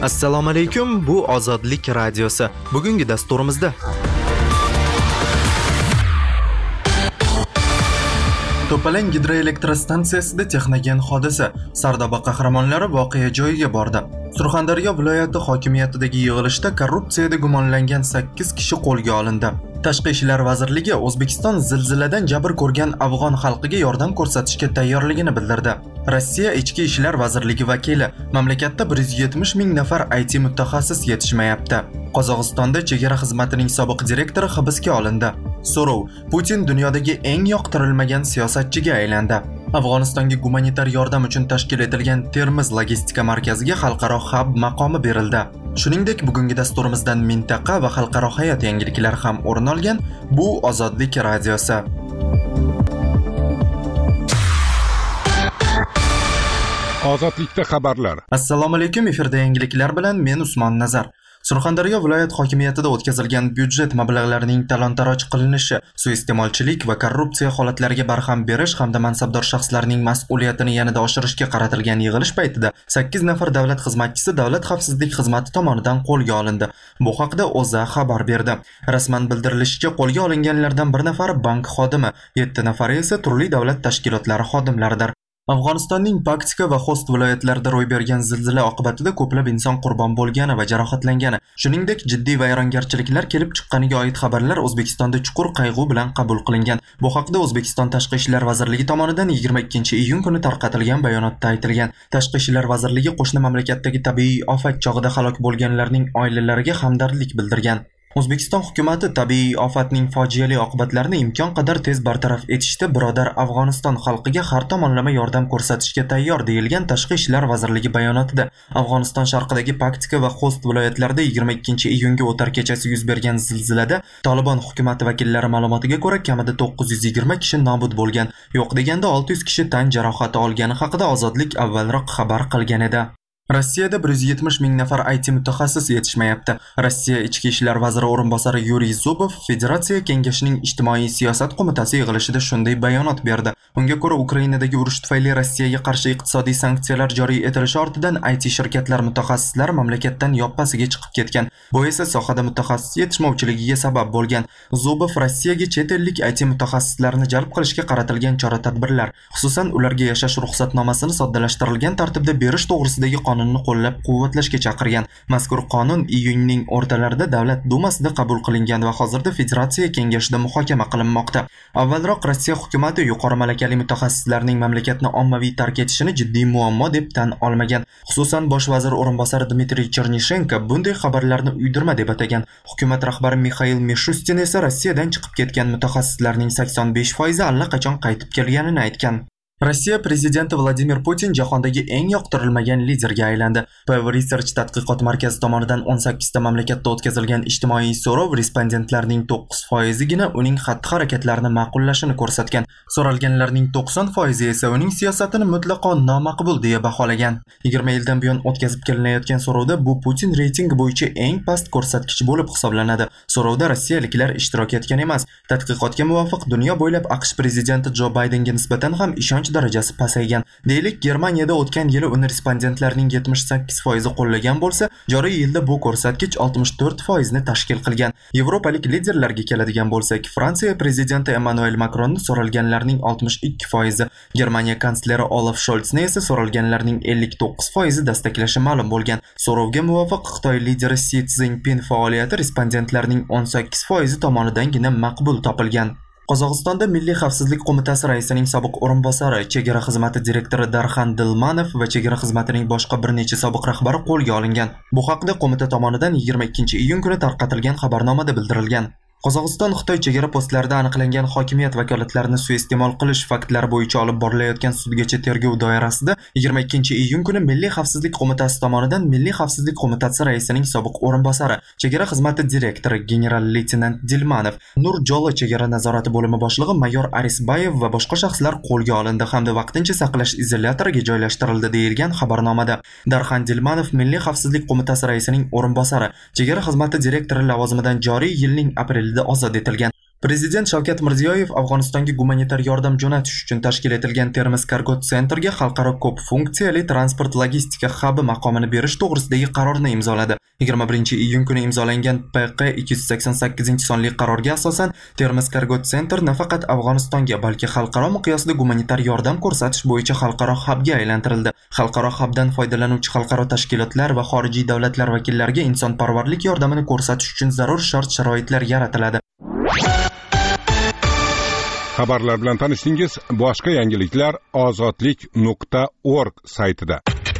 Assalomu alaykum, bu Ozodlik radiosi. Bugungi dasturimizda To'palang gidroelektrostansiyasida texnogen hodisa. Sardoba qahramonlari voqea joyiga bordi. Surxondaryo viloyati hokimiyatidagi yig'ilishda korrupsiyada gumonlangan 8 kishi qo'lga olindi. Tashqi ishlar vazirligi O'zbekiston zilziladan jabr ko'rgan afg'on xalqiga yordam ko'rsatishga tayyorligini bildirdi. Rossiya ichki ishlar vazirligi vakili: mamlakatda 170 ming nafar IT mutaxassis yetishmayapti. Qozog'istonda chegara xizmatining sobiq direktori hibsga olindi. So'rov: Putin dunyodagi eng yoqtirilmagan siyosatchiga aylandi. Afg'onistonga gumanitar yordam uchun tashkil etilgan Termiz logistika markaziga xalqaro hub maqomi berildi. Shuningdek, bugungi dasturimizdan mintaqa va xalqaro hayot yangiliklari ham o'rin olgan. Bu Ozodlik radiosi. Ozodlikda xabarlar. Assalomu alaykum, efirda yangiliklar bilan men Usmon Nazar. Surxondaryo viloyat hokimiyatida o'tkazilgan byudjet mablag'larining talon-taroj qilinishi, suiiste'molchilik va korrupsiya holatlariga barham berish hamda mansabdor shaxslarning mas'uliyatini yanada oshirishga qaratilgan yig'ilish paytida 8 nafar davlat xizmatchisi Davlat xavfsizlik xizmati tomonidan qo'lga olindi. Bu haqda O'zA xabar berdi. Rasman bildirilishicha, qo'lga olinganlardan bir nafari bank xodimi, 7 nafari esa turli davlat tashkilotlari xodimlaridir. Afg'onistonning Paktika va Xost viloyatlarida ro'y bergan zilzila oqibatida ko'plab inson qurbon bo'lgani va jarohatlangani, shuningdek jiddiy vayrongarchiliklar kelib chiqqaniga oid xabarlar O'zbekistonda chuqur qayg'u bilan qabul qilingan. Bu haqda O'zbekiston Tashqi ishlar vazirligi tomonidan 22-iyun kuni tarqatilgan bayonotda aytilgan. Tashqi ishlar vazirligi qo'shni mamlakatdagi tabiiy ofat chog'ida halok bo'lganlarning oilalariga hamdardlik bildirgan. O'zbekiston hukumatı tabiiy ofatning fojiali oqibatlarini imkon qadar tez bartaraf etishda birodar Afg'oniston xalqiga har tomonlama yordam ko'rsatishga tayyor deyilgan Tashqi ishlar vazirligi bayonotida. Afg'oniston sharqidagi Paktika va Xost viloyatlarida 22-iyunga o'tar kechasi yuz bergan zilzilada Tolibon hukumati vakillari ma'lumotiga ko'ra kamida 920 kishi nobud bo'lgan, yo'q deganda 600 kishi tan jarohati olgani haqida Ozodlik avvalroq xabar qilgan edi. Rossiyada 170 ming nafar IT mutaxassis yetishmayapti. Rossiya ichki ishlar vaziri o'rinbosari Yuriy Zubov Federatsiya kengashining ijtimoiy siyosat qo'mitasi yig'ilishida shunday bayonot berdi. Unga ko'ra, Ukrainadagi urush tufayli Rossiyaga qarshi iqtisodiy sanksiyalar joriy etilishi ortidan IT shirkatlar mutaxassislar mamlakatdan yoppasiga chiqib ketgan. Bu esa sohada mutaxassis yetishmovchiligiga sabab bo'lgan. Zubov Rossiyaga chet ellik IT mutaxassislarni jalb qilishga qaratilgan chora-tadbirlar, xususan ularga yashash ruxsatnomasini soddalashtirilgan tartibda berish to'g'risidagi qonunni qo'llab-quvvatlashga chaqirgan. Mazkur qonun iyunning o'rtalarida Davlat dumasida qabul qilingan va hozirda Federatsiya kengashida muhokama qilinmoqda. Avvalroq Rossiya hukumatı yuqori malakali mutaxassislarning mamlakatni ommaviy tark etishini jiddiy muammo deb tan olmagan. Xususan bosh vazir o'rinbosari Dmitriy Chernishenko bunday xabarlarni uydirma deb atagan. Hukumat rahbari Mikhail Mishustin esa Rossiyadan chiqib ketgan mutaxassislarning 85% allaqachon qaytib kelganini aytgan. Rossiya prezidenti Vladimir Putin jahondagi eng yoqtirilmagan liderga aylandi. Pew Research tadqiqot markazi tomonidan 18 ta mamlakatda o'tkazilgan ijtimoiy so'rov respondentlarning 9%gina uning xatti-harakatlarini ma'qullashini ko'rsatgan. So'ralganlarning 90% esa uning siyosatini mutlaqo nomaqbul deya baholagan. 20 yildan buyon o'tkazib kelinayotgan so'rovda bu Putin reytingi bo'yicha eng past ko'rsatkich bo'lib hisoblanadi. So'rovda rossiyaliklar ishtirok etgan emas. Tadqiqotga muvofiq dunyo bo'ylab AQSh prezidenti Jo Baydenga nisbatan ham ishonch darajasi pasaygan. Deylik, Germaniyada o'tgan yili uni respondentlarning 78% qo'llagan bo'lsa, joriy yilda bu ko'rsatkich 64% ni tashkil qilgan. Yevropalik liderlarga keladigan bo'lsak, Fransiya prezidenti Emmanuel Macronni so'ralganlarning 62%, Germaniya kansleri Olaf Scholzni esa so'ralganlarning 59% dastaklashi ma'lum bo'lgan. So'rovga muvofiq Xitoy lideri Si Szinpin faoliyati respondentlarning 18% tomonidangina maqbul topilgan. Qozog'istonda Milliy xavfsizlik qo'mitasi raisining sobiq o'rinbosari, chegara xizmati direktori Darxan Dilmanov va chegara xizmatining boshqa bir necha sobiq rahbari qo'lga olingan. Bu haqda qo'mita tomonidan 22-iyun kuni tarqatilgan xabarnomada bildirilgan. Qozog'iston Xitoy chegara postlarida aniqlangan hokimiyat vakolatlarini suiiste'mol qilish faktlari bo'yicha olib borilayotgan sudgacha tergov doirasida 22-iyun kuni Milliy xavfsizlik qo'mitasi tomonidan Milliy xavfsizlik qo'mitasi raisining sobiq o'rinbosari, chegara xizmati direktori general-leytenant Dilmanov, Nur-Jo'la chegara nazorati bo'limi boshlig'i mayor Arisbayev va boshqa shaxslar qo'lga olindi hamda vaqtincha saqlash izolyatoriga joylashtirildi deyilgan xabarnomada. Darxan Dilmanov Milliy xavfsizlik qo'mitasi raisining o'rinbosari, chegara xizmati direktori lavozimidan joriy yilning aprelida ozod etilgan. Prezident Shavkat Mirziyoyev Afg'onistonga gumanitar yordam jo'natish uchun tashkil etilgan Termiz Cargo Centerga xalqaro ko'p funksiyali transport logistika hubi maqomini berish to'g'risidagi qarorni imzoladi. 21-iyun kuni imzolangan PQ 288-sonli qarorga asosan Termiz Cargo Center nafaqat Afg'onistonga, balki xalqaro miqyosda gumanitar yordam ko'rsatish bo'yicha xalqaro hubga aylantirildi. Xalqaro hubdan foydalanuvchi xalqaro tashkilotlar va xorijiy davlatlar vakillariga insonparvarlik yordamini ko'rsatish uchun zarur shart-sharoitlar yaratiladi. Xabarlar bilan tanishdingiz. Boshqa yangiliklar ozodlik.org saytida.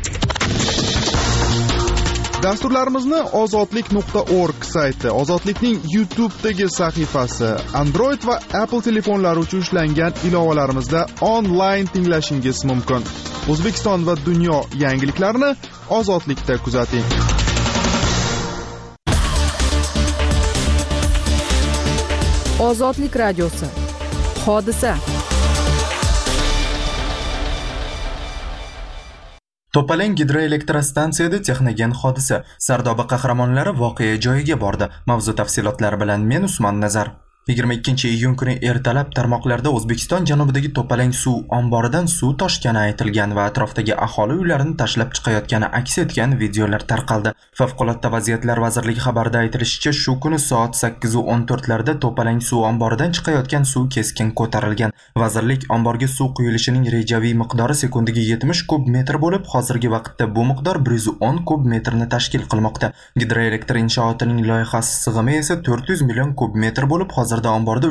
Dasturlarimizni ozodlik.org sayti, Ozodlikning YouTube'dagi sahifasi, Android va Apple telefonlari uchun ishlangan ilovalarimizda onlayn tinglashingiz mumkin. O'zbekiston va dunyo yangiliklarini Ozodlikda kuzating. Ozodlik radiosi. Hodisa. To'palang gidroelektrostansiyada texnogen hodisa. Sardoba qahramonlari voqea joyiga bordi. Mavzu tafsilotlari bilan men Usmon Nazar. 22-iyun kuni ertalab tarmoqlarda O'zbekiston janubidagi To'palang suv omboridan suv toshgani aytilgan va atrofdagi aholi uylarini tashlab chiqayotgani aks etgan videolar tarqaldi. Favqulodda vaziyatlar vazirligi xabarida aytilishicha, shu kuni soat 8:14 larda To'palang suv omboridan chiqayotgan suv keskin ko'tarilgan. Vazirlik omborga suv quyilishining rejaviy miqdori sekundiga 70 kub metr bo'lib, hozirgi vaqtda bu miqdor 110 kub metrni tashkil qilmoqda. Gidroelektr inshootining loyihasi sig'imi esa 400 million kub metr bo'lib, hozirda omborda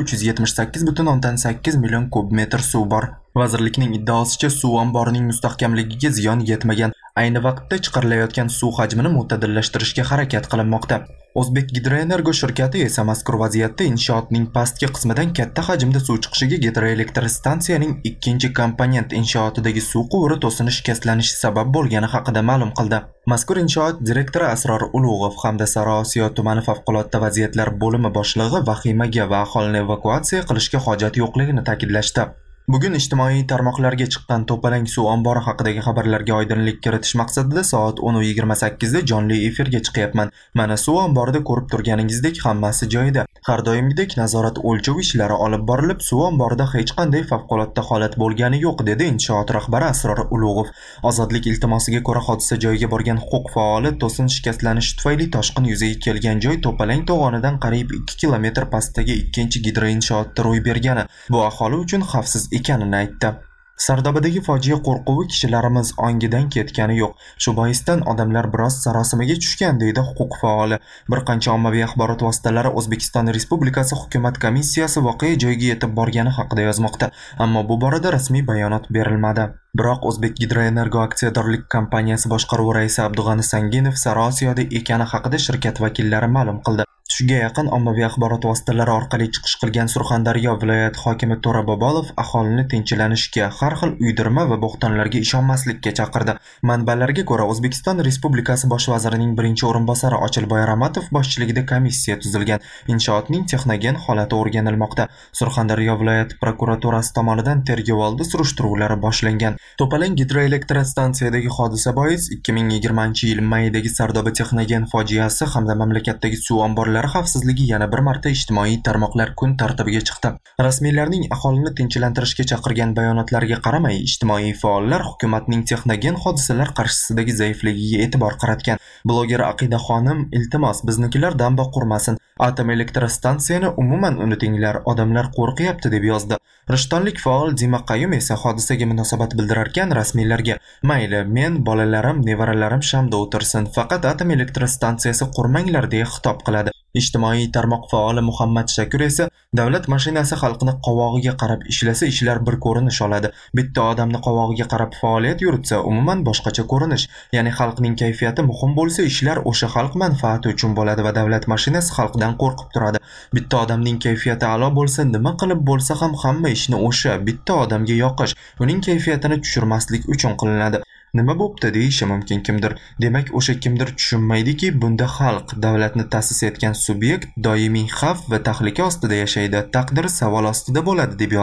378,8 million kub metr suv bor. Vazirlikning iddaosicha, suv omborining mustahkamligiga ziyon yetmagan. Ayni vaqtda chiqarilayotgan suv hajmini mo'tadillashtirishga harakat qilinmoqda. O'zbek Gidroenergo shirkati esa mazkur vaziyatda inshootning pastki qismidan katta hajmda suv chiqishiga gidroelektr stansiyaning ikkinchi komponent inshootidagi suv quvuri to'sini shikastlanishi sabab bo'lgani haqida ma'lum qildi. Mazkur inshoot direktori Asror Ulug'ov hamda Sariosiyo tumani favqulodda vaziyatlar bo'limi boshlig'i vahimaga va aholini evakuatsiya qilishga hojat yo'qligini ta'kidlashdi. Bugun ijtimoiy tarmoqlarga chiqqan To'palang suv ombori haqidagi xabarlarga oydinlik kiritish maqsadida soat 10:28 da jonli efirga chiqyapman. Mana suv omborida ko'rib turganingizdek hammasi joyida. Har doimgidek nazorat o'lchov ishlari olib borilib, suv omborida hech qanday favqulodda holat bo'lgani yo'q, dedi inshoot rahbari Asror Ulug'ov. Ozodlik iltimosiga ko'ra hodisa joyiga borgan huquq faoli to'sin shikastlanishi tufayli toshqin yuzaga kelgan joy To'palang to'g'onidan qariyb 2 kilometr pastdagi ikkinchi gidroinshootda ro'y bergani. Bu aholi uchun xavfsiz ekanini aytdi. Sardobadagi fojia qo'rquvi kishilarimiz ongidan ketgani yo'q. Shu boisdan odamlar biroz sarosimaga tushgan, deydi huquq faoli. Bir qancha ommaviy axborot vositalari O'zbekiston Respublikasi hukumat komissiyasi voqea joyiga yetib borgani haqida yozmoqda, ammo bu borada rasmiy bayonot berilmadi. Biroq O'zbek Gidroenergo aksiyadorlik kompaniyasi boshqaruvi raisi Abdug'ani Sanginov Sariosiyoda ekani haqida shirkat vakillari ma'lum qildi. Tushga yaqin ommaviy axborot vositalari orqali chiqish qilgan Surxondaryo viloyat hokimi To'ra Bobolov aholini tinchlanishga, har xil uydirma va bo'xtonlarga ishonmaslikka chaqirdi. Manbalarga ko'ra, O'zbekiston Respublikasi bosh vazirining birinchi o'rinbosari Ochilboy Ramatov boshchiligida komissiya tuzilgan. Inshootning texnogen holati o'rganilmoqda. Surxondaryo viloyat prokuraturasi tomonidan tergovoldi surishtiruvlari boshlangan. To'palang gidroelektrostansiyadagi hodisa bois 2020-yil maydagi Sardoba texnogen fojiasi hamda mamlakatdagi suv omborlari xavfsizligi yana bir marta ijtimoiy tarmoqlar kun tartibiga chiqdi. Rasmiylarning aholini tinchlantirishga chaqirgan bayonotlariga qaramay, ijtimoiy faollar hukumatning texnogen hodisalar qarshisidagi zaifligiga e'tibor qaratgan. Bloger Aqida xonim, iltimos, biznikilar damba qurmasin. Atom elektrostansiyani umuman unutinglar, odamlar qo'rqyapti, deb yozdi. Rishtonlik faol Dima Qayum esa hodisaga munosabat bildirarkan rasmiylarga: "Mayli, men, bolalarim, nevaralarim shamda o'tirsin, faqat atom elektrostansiyasi qurmanglar", deya xitob qiladi. Ijtimoiy tarmoq faoli Muhammad Shakur esa davlat mashinasi xalqni qovog'iga qarab ishlasa ishlar bir ko'rinish oladi. Bitta odamni qovog'iga qarab faoliyat yuritsa umuman boshqacha ko'rinish. Ya'ni xalqning kayfiyati muhim bo'lsa, ishlar o'sha xalq manfaati uchun bo'ladi va davlat mashinasi xalqdan qo'rqib turadi. Bitta odamning kayfiyati a'lo bo'lsa, nima qilib bo'lsa ham hamma ishni o'sha bitta odamga yoqish, uning kayfiyatini tushirmaslik uchun qilinadi. Nima bo'pti deyishi mumkin kimdir. Demak, o'sha kimdir tushunmaydiki, bunda xalq, davlatni ta'sis etgan subyekt doimiy xavf va tahlika ostida yashaydi, taqdiri savol ostida bo'ladi, deb yozdi.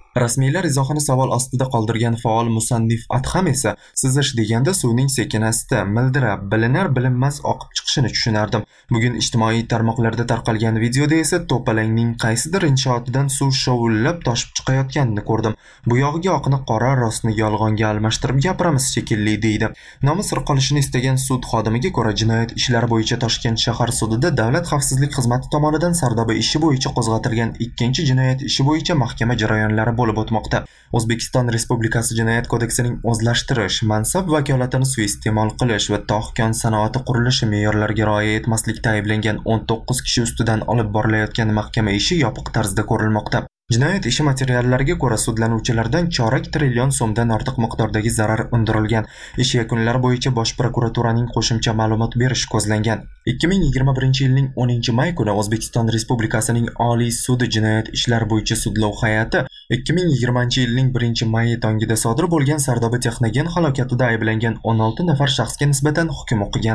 Rasmiylar izohini savol ostida qoldirgan faol musannif Adham esa sizish deganda suvning sekinasta, mildirab, bilinar-bilinmas oqib chiqishini tushunardim. Bugun ijtimoiy tarmoqlarda tarqalgan videoda esa to'palangning qaysidir inshootidan suv shovullab toshib chiqayotganini ko'rdim. Bu yog'iga oqni qora, rostni yolg'onga almashtirib gapiramiz shekilli deydi. Nomi sir qolishini istagan sud xodimiga ko'ra jinoyat ishlari bo'yicha Toshkent shahar sudida Davlat xavfsizlik xizmati tomonidan Sardoba ishi bo'yicha qo'zg'atilgan ikkinchi jinoyat ishi bo'yicha mahkama jarayonlari bo'lib o'tmoqda. O'zbekiston Respublikasi Jinoyat kodeksining o'zlashtirish, mansab vakolatini suiiste'mol qilish va tog' sanoati qurilishi me'yorlariga rioya etmaslikda ayblangan 19 kishi ustidan olib borilayotgan mahkama ishi yopiq tarzda ko'rilmoqda. Jinoyat ishi materiallariga ko'ra sudlanuvchilardan chorak trillion so'mdan ortiq miqdordagi zarar undirilgan. Ish yakunlari bo'yicha Bosh prokuraturaning qo'shimcha ma'lumot berish ko'zlangan. 2021-yilning 10-may kuni O'zbekiston Respublikasining Oliy sudi jinoyat ishlari bo'yicha sudlov hay'ati 2020-yilning 1-mayi tongida sodir bo'lgan Sardoba texnogen halokatida ayblangan 16 nafar shaxsga nisbatan hukm o'qigan.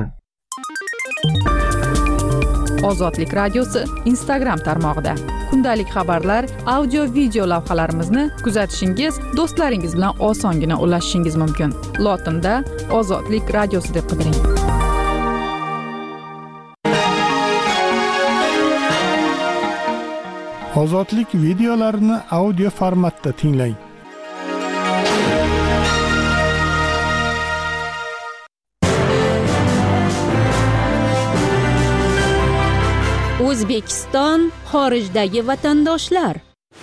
Ozodlik radiosi Instagram tarmog'ida kundalik xabarlar, audio, video lavhalarimizni kuzatishingiz, do'stlaringiz bilan osongina ulashishingiz mumkin. Lotinda Ozodlik radiosi deb qidiring. Ozodlik videolarini audio formatda tinglang. O'zbekiston xorijdagi vatandoshlar.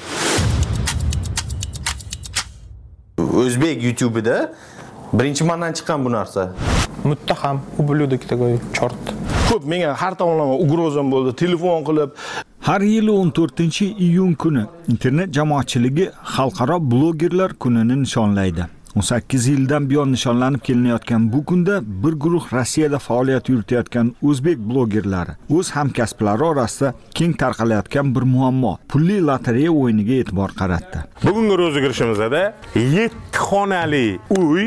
O'zbek YouTube'ida birinchi mandan chiqqan bu narsa. Muttaham, ублюдок такой, черт. Ko'p menga har tomonlama ugrozam bo'ldi, telefon qilib. Har yili 14-iyun kuni internet jamoatchiligi xalqaro blogerlar kunini nishonlaydi. 18 yildan buyon nishonlanib kelinayotgan bu kunda bir guruh Rossiyada faoliyat yuritayotgan o'zbek blogerlari o'z hamkasblari orasida keng tarqalayotgan bir muammo, pulli lotereya o'yiniga e'tibor qaratdi. Bugungi rozigirishimizda 7 xonali uy,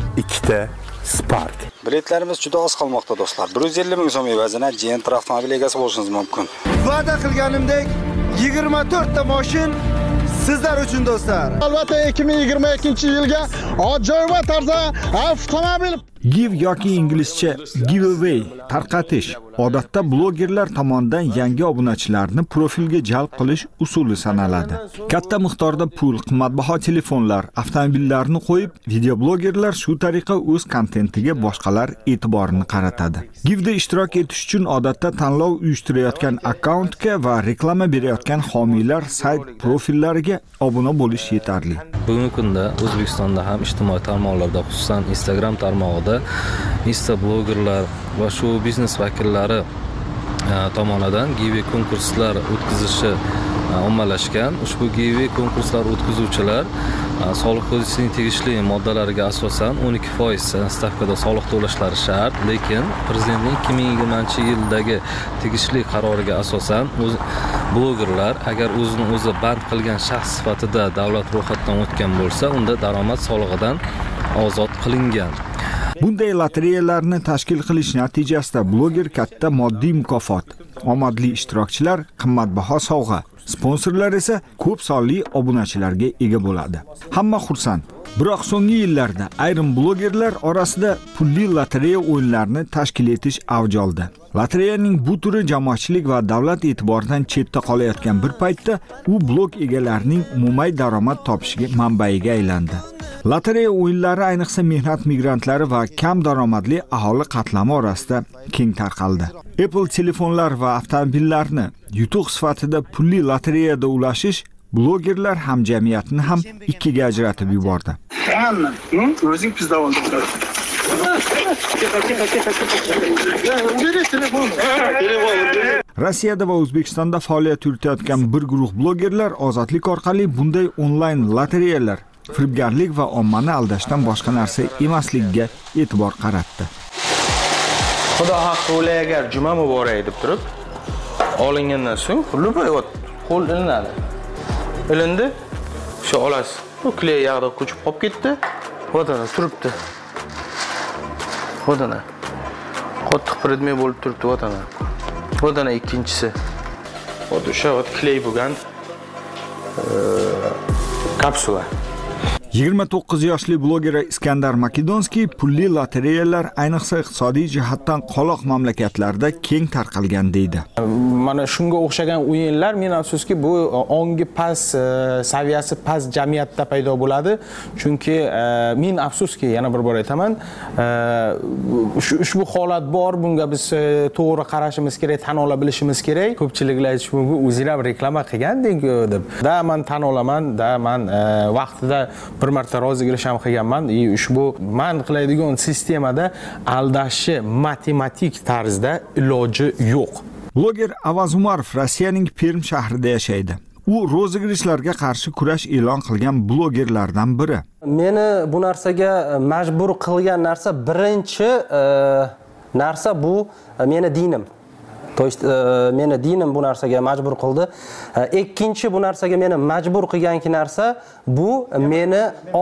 2 ta Spark. Biletlarimiz juda oz qolmoqda do'stlar. 150 ming so'm evaziga Gentra avtomobil egasi bo'lishingiz mumkin. Va'da qilganimdek 24 ta mashin sizlar uchun do'stlar. Albatta 2022-yilga ajoyib tarzda avtomobil Give yoki inglizcha giveaway tarqatish odatda blogerlar tomonidan yangi obunachilarni profilga jalb qilish usuli sanaladi. Katta miqdorda pul, qimmatbaho telefonlar, avtomobillarni qo'yib, videoblogerlar shu tariqa o'z kontentiga boshqalar e'tiborini qaratadi. Give'da ishtirok etish uchun odatda tanlov uyushtirayotgan akkauntga va reklama berayotgan homiylar sayt profillariga obuna bo'lish yetarli. Bugungi kunda O'zbekistonda ham ijtimoiy tarmoqlarda, xususan Instagram tarmog'ida Insta blogerlar va shu biznes vakillari tomonidan giveaway konkurslar o'tkazishi ommalashgan. Ushbu giveaway konkurslar o'tkazuvchilar soliq kodeksining tegishli moddalariga asosan 12% stavkada soliq to'lashlari shart, lekin prezidentning 2020-yildagi tegishli qaroriga asosan blogerlar agar o'zini o'zi band qilgan shaxs sifatida davlat ro'yxatidan o'tgan bo'lsa, unda daromad solig'idan ozod qilingan. Bunday lotereyalarni tashkil qilish natijasida bloger katta moddiy mukofot, omadli ishtirokchilar qimmatbaho sovg'a, sponsorlar esa ko'p sonli obunachilarga ega bo'ladi. Hamma xursand. Biroq so'nggi yillarda ayrim blogerlar orasida pulli lotereya o'yinlarini tashkil etish avj oldi. Lotereyaning bu turi jamoatchilik va davlat e'tiboridan chetda qolayotgan bir paytda u blog egalarining umumiy daromad topishiga manbaiga aylandi. Lotereya o'yinlari ayniqsa mehnat migrantlari va kam daromadli aholi qatlami orasida keng tarqaldi. Apple telefonlar va avtomobillarni yutuq sifatida pulli lotereyada ulashish blogerlar hamjamiyatni ham ikkiga ajratib yubordi. O'zing pizda olding. Rossiyada va O'zbekistonda faoliyat yuritayotgan bir guruh blogerlar ozodlik orqali bunday onlayn lotereyalar firibgarlik va ommani aldashdan boshqa narsa emasligiga e'tibor qaratdi. Xudo haqqi o'lay agar juma muborak deb turib, olingandan so'ng pulni qo'l ilinadi. Ilindi, shu olasiz. Bu kley yog'da ko'chib qolib ketdi. Vodana turibdi. Vodana. Qattiq predmet bo'lib turibdi vodana. Vodana ikkinchisi. O'sha kley bo'lgan. Kapsula. 29 yoshli bloger Iskandar Makedonskiy pulli lotereyalar ayniqsa iqtisodiy jihatdan qoloq mamlakatlarda keng tarqalgan deydi. Mana shunga o'xshagan o'yinlar men afsuski bu ongi past saviyasi past jamiyatda paydo bo'ladi. Chunki men afsuski yana bir bor aytaman, ushbu holat bor, bunga biz to'g'ri qarashimiz kerak, tan ola bilishimiz kerak. Ko'pchiliklar aytish mumkin, o'zinglar reklama qilganding-ku deb. Da men tan olaman, da men vaqtida bir marta rozigirish ham qilganman. Ushbu men qiladigan sistemada aldashni matematik tarzda iloji yo'q. Bloger Avaz Umarov Rossiyaning Perm shahrida yashaydi. U rozigirishlarga qarshi kurash e'lon qilgan blogerlardan biri. Meni bu narsaga majbur qilgan narsa birinchi narsa bu meni dinim. То есть meni dinim bu narsaga majbur qildi. Ikkinchi bu narsaga meni majbur qilgan narsa bu meni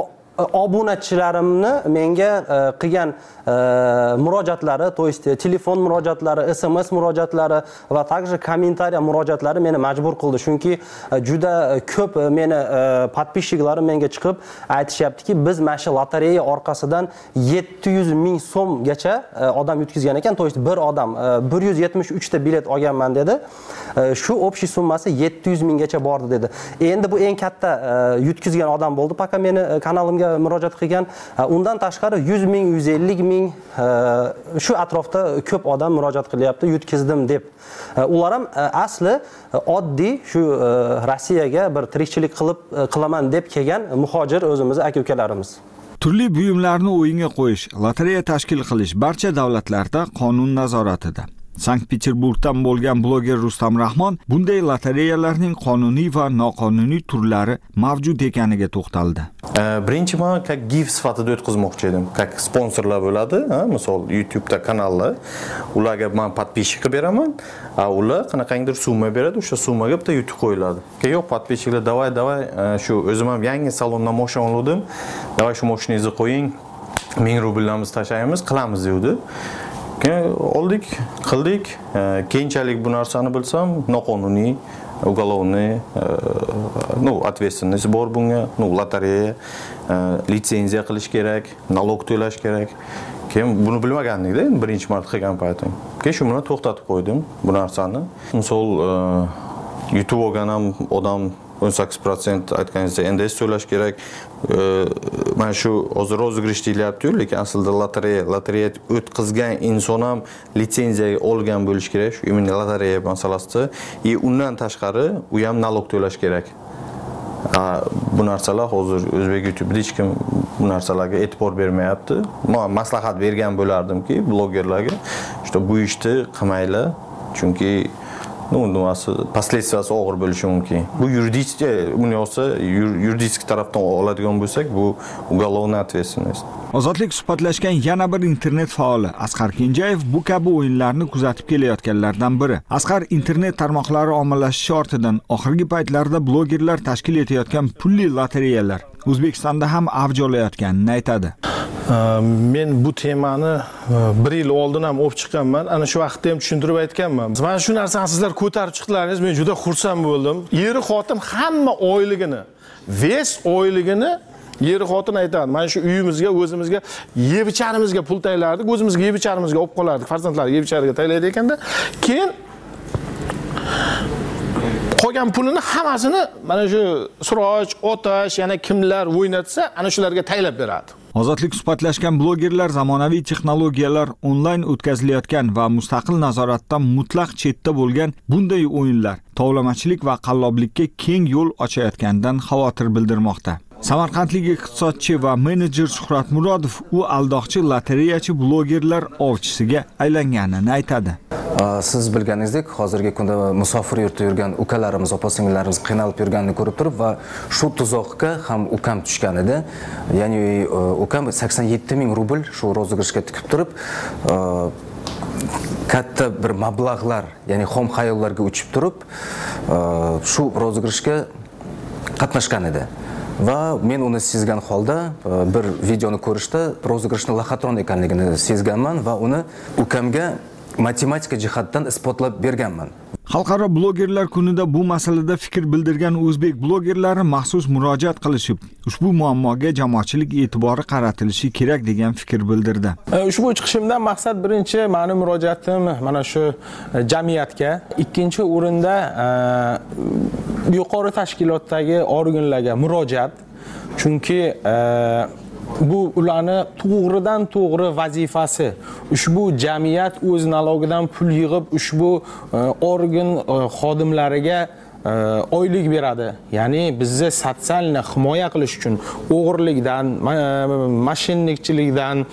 obunachilarimni menga qilgan murojaatlari, то есть telefon murojaatlari, SMS murojaatlari va также kommentariya murojaatlari meni majbur qildi. Chunki juda ko'p meni podpисчиklarim menga chiqib aytishyaptiki, biz mana shu lotereya orqasidan 700 ming so'mgacha odam yutkizgan ekan. То есть bir odam 173 ta bilet olganman dedi. Shu общий summasi 700 minggacha bordi dedi. Endi bu eng katta yutkizgan odam bo'ldi. Paka meni kanalimga murojaat qilgan. Undan tashqari 100 ming, 150 ming shu atrofda ko'p odam murojaat qilyapti, yutkizdim deb. Ular ham asli oddiy shu Rossiyaga bir tirikchilik qilaman deb kelgan muhojir o'zimiz aka-ukalarimiz. Turli buyumlarni o'yinga qo'yish, lotereya tashkil qilish barcha davlatlarda qonun nazoratida. Sankt-Peterburgdan bo'lgan bloger Rustam Rahmon bunday lotereyalarning qonuniy va noqonuniy turlari mavjud ekaniga to'xtaldi. Birinchi men как gif sifatida o'tkazmoqchi edim. Как sponsorlar bo'ladi, misol YouTube'da kanallar, ularga men podpисчик beraman, ular qanaqangidir summa beradi, o'sha summaga bitta YouTube qo'yiladi. Yo'q, podpисчикlar davay shu o'zim ham yangi salondan mashina oldim. Davay shu mashinangizni qo'ying, 1000 rubllarimiz tashlaymiz, qilamiz dedi. Oldik, qildik. Keyinchalik bu narsani bilsam, noqonuniy, ugolovniy, ответственность bor bunga, lotereya, litsenziya qilish kerak, налог to'lash kerak. Keyin buni bilmagandik-da, birinchi marta qilgan paytim. Keyin shu bilan to'xtatib qo'ydim bu narsani. Misol YouTube olgan ham odam 18% aytganingizda NDS to'lash kerak. Mana shu hozir rozigirish deyilyapti-yu, lekin aslida lotereya o'tkazgan inson ham litsenziya olgan bo'lish kerak. Shu immuniy lotereya masalasida. Undan tashqari u ham налог to'lash kerak. Bu narsalar hozir O'zbek YouTube'da hech kim bu narsalarga e'tibor bermayapti. Men maslahat bergan bo'lardimki blogerlarga, bu ishni qilmaylar, chunki последствиясы og'ir bo'lishi mumkin. Bu yuridik tarafdan oladigan bo'lsak, bu уголовная ответственность. Ozodlik suhbatlashgan yana bir internet faoli Asqar Kenjayev bu kabi o'yinlarni kuzatib kelayotganlardan biri. Asqar internet tarmoqlari ommalashishi ortidan oxirgi paytlarda blogerlar tashkil etayotgan pulli lotereyalar O'zbekistonda ham avj olayotganini aytadi. Men bu temani 1 yil oldin ham olib chiqqanman. Ana shu vaqtda ham tushuntirib aytganman. Mana shu narsani sizlar ko'tarib chiqdilaringiz, men juda xursand bo'ldim. Eri xotin hamma oyligini, oyligini eri xotin aytadi. Mana shu uyimizga, o'zimizga, yeb-ichanimizga pul taylardik, o'zimizga yeb-icharimizga olib qolardik. Farzandlarga yeb-ichariga taylaydi ekanda, keyin qolgan pulini hammasini mana shu Suroj, Otash, yana kimlar o'ynatsa, ana shularga taylab beradi. Ozodlik suhbatlashgan blogerlar zamonaviy texnologiyalar, onlayn o'tkazilayotgan va mustaqil nazoratdan mutlaq chetda bo'lgan bunday o'yinlar tovlamachilik va qalloblikka keng yo'l ochayotganidan xavotir bildirmoqda. Samarqandlik iqtisodchi va menejer Shuhrat Murodov u aldoqchi lotereyachi blogerlar ovchisiga aylanganini aytadi. Siz bilganingizdek, hozirgi kunda musofir yurtda yurgan ukalarimiz, opa-singillarimiz qiynalib yurganini ko'rib turib va shu tuzoqqa ham ukam tushgan edi. Ya'ni ukam 87 ming rubl shu rozigirishga tikib turib, katta bir mablag'lar, ya'ni xom xayollarga uchib turib, shu rozigirishga qatnashgan edi. Va men uni sezgan holda bir videoni ko'rishda rozigirishning laxatron ekanligini sezganman va uni ukamga matematika jihatdan isbotlab berganman. Xalqaro blogerlar kunida bu masalada fikr bildirgan o'zbek blogerlari maxsus murojaat qilishib, ushbu muammoga jamoatchilik e'tibori qaratilishi kerak degan fikr bildirdi. Ushbu chiqishimdan maqsad birinchi ma'lum murojaatim mana shu jamiyatga, ikkinchi o'rinda yuqori tashkilotdagi organlarga murojaat. Chunki bu ularni to'g'ridan to'g'ri vazifasi. Ushbu jamiyat o'z nalogidan pul yig'ib ushbu organ xodimlariga oylik beradi. Ya'ni bizni sotsialni himoya qilish uchun o'g'irlikdan, mashinlikchilikdan,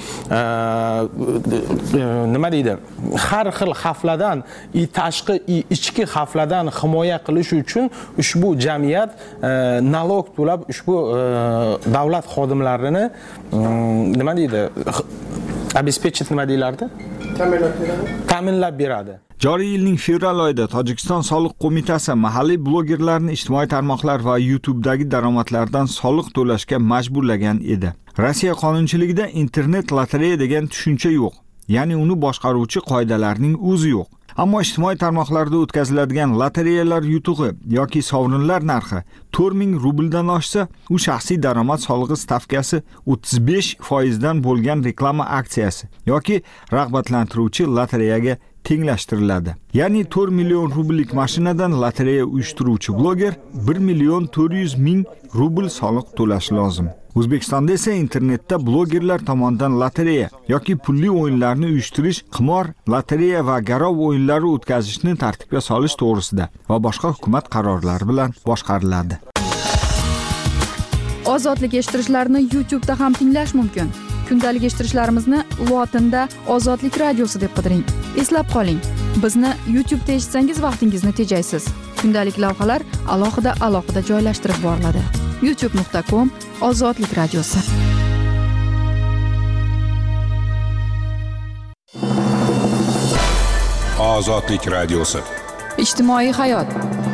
nima deydi? Har xil xavflardan, tashqi, ichki xavflardan himoya qilish uchun ushbu jamiyat nalog to'lab ushbu davlat xodimlarini nima deydi? Обеспечить nima deylardi? Ta'minlab beradi. Joriy yilning fevral oyida Tojikiston soliq qo'mitasi mahalliy blogerlarni ijtimoiy tarmoqlar va YouTube'dagi daromadlardan soliq to'lashga majburlagan edi. Rossiya qonunchiligida internet lotereya degan tushuncha yo'q. Ya'ni uni boshqaruvchi qoidalarning o'zi yo'q. Ammo ijtimoiy tarmoqlarda o'tkaziladigan lotereyalar yutug'i yoki sovrinlar narxi 4000 rubldan oshsa, u shaxsiy daromad solig'i stavkasi 35% dan bo'lgan reklama aksiyasi yoki rag'batlantiruvchi lotereyaga tenglashtiriladi. Ya'ni 4 million rubllik mashinadan lotereya uyushtiruvchi bloger 1.400.000 rubl soliq to'lashi lozim. O'zbekistonda esa internetda blogerlar tomonidan lotereya yoki pulli o'yinlarni uyushtirish, qimor, lotereya va garov o'yinlari o'tkazishni tartibga solish to'g'risida va boshqa hukumat qarorlari bilan boshqariladi. Ozodlik eshittirishlarini YouTube'da ham tinglash mumkin. Kundalik eshittirishlarimizni lotinda Ozodlik radiosi deb qidiring. Eslab qoling, bizni YouTube'da eshitsangiz vaqtingizni tejaysiz. Kundalik lavhalar alohida joylashtirib boriladi. youtube.com Ozodlik radiosi. Ozodlik radiosi. Ijtimoiy hayot.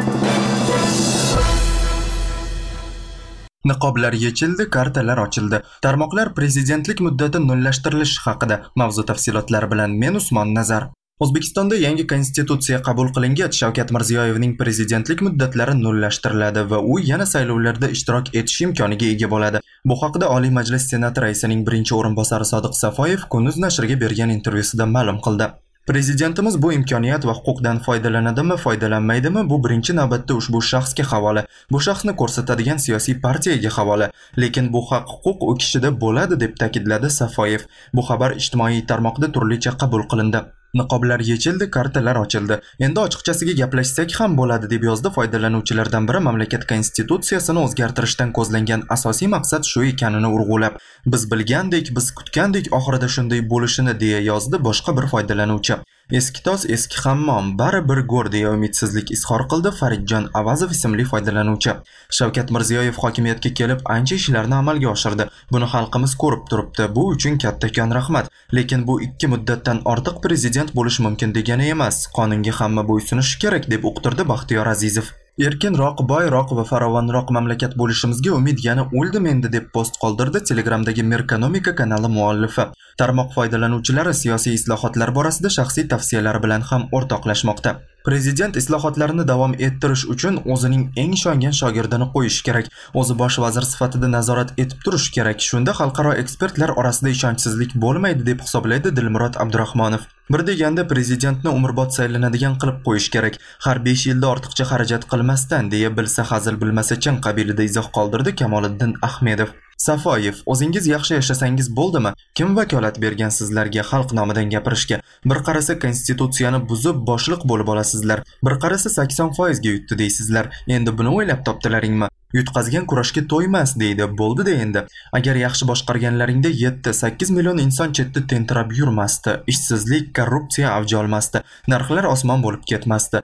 Niqoblar yechildi, kartalar ochildi. Tarmoqlar prezidentlik muddati nullashtirilishi haqida mavzu tafsilotlari bilan men Usmon Nazar. O'zbekistonda yangi konstitutsiya qabul qilingach, Shavkat Mirziyoyevning prezidentlik muddatlari nullashtiriladi va u yana saylovlarda ishtirok etish imkoniga ega bo'ladi. Bu haqida Oliy Majlis Senati raisining birinchi o'rinbosari Sodiq Safoyev Kunuz nashriga bergan intervyusida ma'lum qildi. Prezidentimiz bu imkoniyat va huquqdan foydalanadimi, foydalanmaydimi, bu birinchi navbatda ushbu shaxsga havola. Bu shaxsni ko'rsatadigan siyosiy partiyaga havola. Lekin bu haq huquq u kishida bo'ladi deb ta'kidladi Safoyev. Bu xabar ijtimoiy tarmoqda turlicha qabul qilindi. Niqoblar yechildi, kartalar ochildi. Endi ochiqchasiga gaplashsak ham bo'ladi deb yozdi foydalanuvchilardan biri mamlakat konstitutsiyasini o'zgartirishdan ko'zlangan asosiy maqsad shu ekanini urg'ulab. Biz bilgandek, biz kutgandek oxirida shunday bo'lishini deya yozdi boshqa bir foydalanuvchi. Eski tos, eski hammom, bari bir go'r deya umidsizlik izhor qildi Faridjon Avazov ismli foydalanuvchi. Shavkat Mirziyoyev hokimiyatga kelib ancha ishlarni amalga oshirdi. Buni xalqimiz ko'rib turibdi. Bu uchun kattakon rahmat. Lekin bu 2 muddatdan ortiq prezident bo'lish mumkin degani emas. Qonunga hamma bo'ysunishi kerak deb uqtirdi Baxtiyor Azizov. Erkinroq, boyroq va farovonroq mamlakat bo'lishimizga umid yana o'ldim endi deb post qoldirdi Telegramdagi Merkonomika kanali muallifi. Tarmoq foydalanuvchilari siyosiy islohotlar borasida shaxsiy tavsiyalari bilan ham o'rtoqlashmoqda. Prezident islohotlarini davom ettirish uchun o'zining eng ishongan shogirdini qo'yish kerak. O'zi bosh vazir sifatida nazorat etib turish kerak. Shunda xalqaro ekspertlar orasida ishonchsizlik bo'lmaydi deb hisoblaydi Dilmurod Abdurahmonov. Bir deganda prezidentni umrbod saylanadigan qilib qo'yish kerak. Har 5 yilda ortiqcha xarajat qilmasdan deya bilsa hazil bilmasa chin qabilida izoh qoldirdi Kamoliddin Ahmedov. Safoyev, o'zingiz yaxshi yashasangiz bo'ldimi? Kim vakolat bergan sizlarga xalq nomidan gapirishga? Bir qarasa konstitutsiyani buzib boshliq bo'lib olasizlar. Bir qarasa 80% ga yutdi deysizlar. Endi buni o'ylab topdilaringmi? Yutqazgan kurashga to'ymas deydi. Bo'ldi-da endi. Agar yaxshi boshqarganlaringda 7-8 million inson chetda tentirab yurmasdi. Ishsizlik, korrupsiya avj olmasdi. Narxlar osmon bo'lib ketmasdi.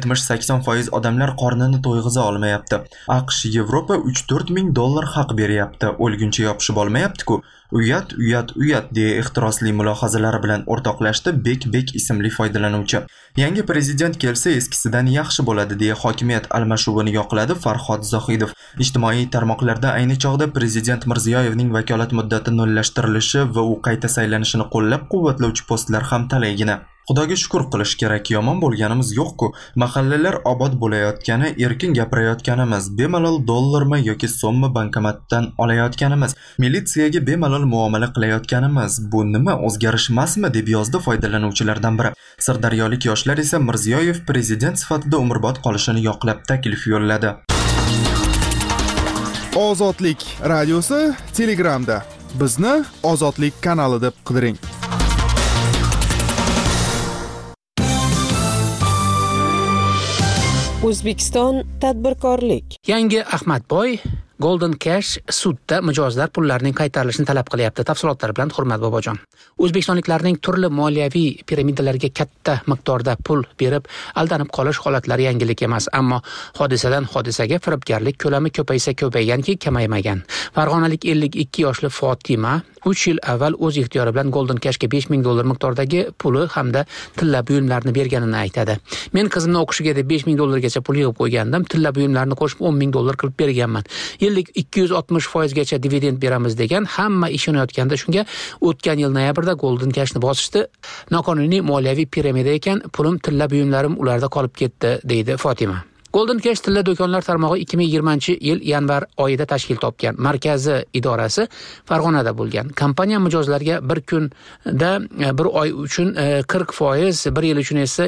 70-80% odamlar qornini to'yg'iza olmayapti. AQSh, Yevropa $3-4 haq beryapti. O'lguncha yopishib olmayapti-ku. Uyat deya ehtirosli mulohazalari bilan o'rtoqlashdi Bek ismli foydalanuvchi. Yangi prezident kelsa eskisidan yaxshi bo'ladi deya hokimiyat almashuvini yoqladi Farhod Zohidov. Ijtimoiy tarmoqlarda ayni chog'da prezident Mirziyoyevning vakolat muddati nullashtirilishi va u qayta saylanishini qo'llab-quvvatlovchi postlar ham talaygina. Xudoga shukr qilish kerak, yomon bo'lganimiz yo'q-ku. Mahallalar obod bo'layotgani, erkin gapirayotganimiz, bemalol dollarmi yoki so'mmi bankomatdan olayotganimiz, militsiyaga bemalol muomala qilayotganimiz, bu nima o'zgarish emasmi deb yozdi foydalanuvchilardan biri. Sirdaryolik yoshlar esa Mirziyoyev prezident sifatida umrbod qolishini yoqlab taklif yo'lladi. Ozodlik radiosi Telegramda. Bizni Ozodlik kanali deb qidiring. O'zbekiston tadbirkorlik. Yangi Ahmadboy Golden Cash sudda mijozlar pullarining qaytarilishini talab qilyapti. Tafsilotlar bilan Hurmat Bobojon. O'zbekistonliklarning turli moliyaviy piramidalarga katta miqdorda pul berib aldanib qolish holatlari yangilik emas, ammo hodisadan hodisaga firibgarlik ko'lami ko'paysa ko'payganki kamaymagan. Farg'onalik 52 yoshli Fotima 3 yil avval o'z ixtiyori bilan Golden Cashga $5000 miqdordagi puli hamda tilla buyumlarni berganini aytadi. Men qizimni o'qishiga deb $5000 gacha pul yig'ib qo'ygandim. Tilla buyumlarni qo'shib $10000 qilib berganman. Yillik 260% gacha dividend beramiz degan, hamma ishonayotganda shunga o'tgan yil noyabrda Golden Cashni bosishdi. Noqonuniy moliyaviy piramida ekan, pulim tilla buyumlarim ularda qolib ketdi, deydi Fotima. Golden Cash tilla do'konlar tarmog'i 2020-yil yanvar oyida tashkil topgan. Markazi idorasi Farg'onada bo'lgan. Kompaniya mijozlarga bir kunda bir oy uchun 40%, bir yil uchun esa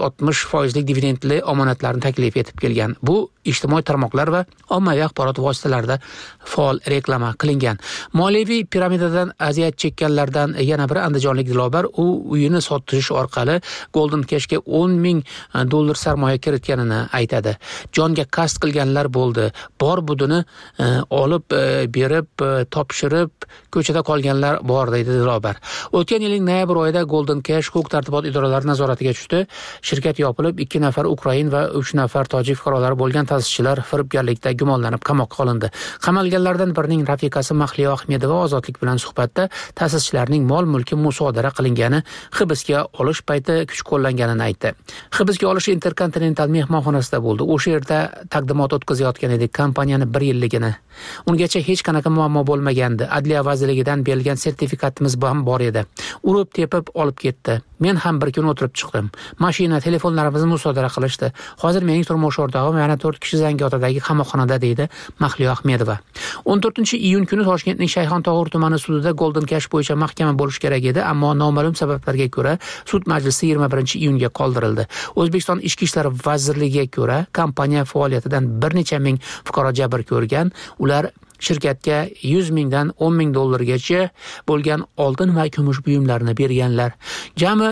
260% dividendli omonatlarni taklif etib kelgan. Bu ijtimoiy tarmoqlar va ommaviy axborot vositalarida faol reklama qilingan. Moliyaviy piramidadan aziyat chekkanlardan yana biri andijonlik Dilobar, u uyini sotish orqali Golden Cashga $10,000 sarmoya kiritganini aytadi. Jonga qasd qilganlar bo'ldi. Bor budini olib berib, topshirib, ko'chada qolganlar bor, deydi Dilobar. O'tgan yilning noyabr oyida Golden Cash huquq tartibot idoralari nazoratiga tushdi. Shirkat yopilib, 2 nafar Ukrain va 3 nafar tojik fuqarolari bo'lgan ta'sischilar firibgarlikda gumonlanib qamoqqa olindi. Qamalganlardan birining rafiqasi Mahliyo Ahmedova Ozodlik bilan suhbatda ta'sischilarning mol-mulki musodara qilingani, hibsga olish payti kuch qo'llanganini aytdi. Hibsga olish Intercontinental mehmonxonasida bo'ldi. O'sha yerda taqdimot o'tkazayotgan edik kompaniyani 1 yilligini. Ungacha hech qanaqa muammo bo'lmagandi. Adliya vazirligidan berilgan sertifikatimiz ham bor edi. Urib tepib olib ketdi. Men ham bir kun o'tirib chiqdim. Mashina, telefonlarimizni musodara qilishdi. Hozir mening turmush o'rtog'im yana 4 kishi Zangiotadagi qamoqxonada, deydi Mahliyo Ahmedova. 14-iyun kuni Toshkentning Shayxontohur tumani sudida Golden Cash bo'yicha mahkama bo'lish kerak edi, ammo noma'lum sabablarga ko'ra sud majlisi 21-iyunga qoldirildi. O'zbekiston Ichki ishlar vazirligiga ko'ra, kompaniya faoliyatidan bir necha ming fuqaro jabr ko'rgan. Ular shirkatga $100,000dan $10,000gacha bo'lgan oltin va kumush buyumlarni berganlar. Jami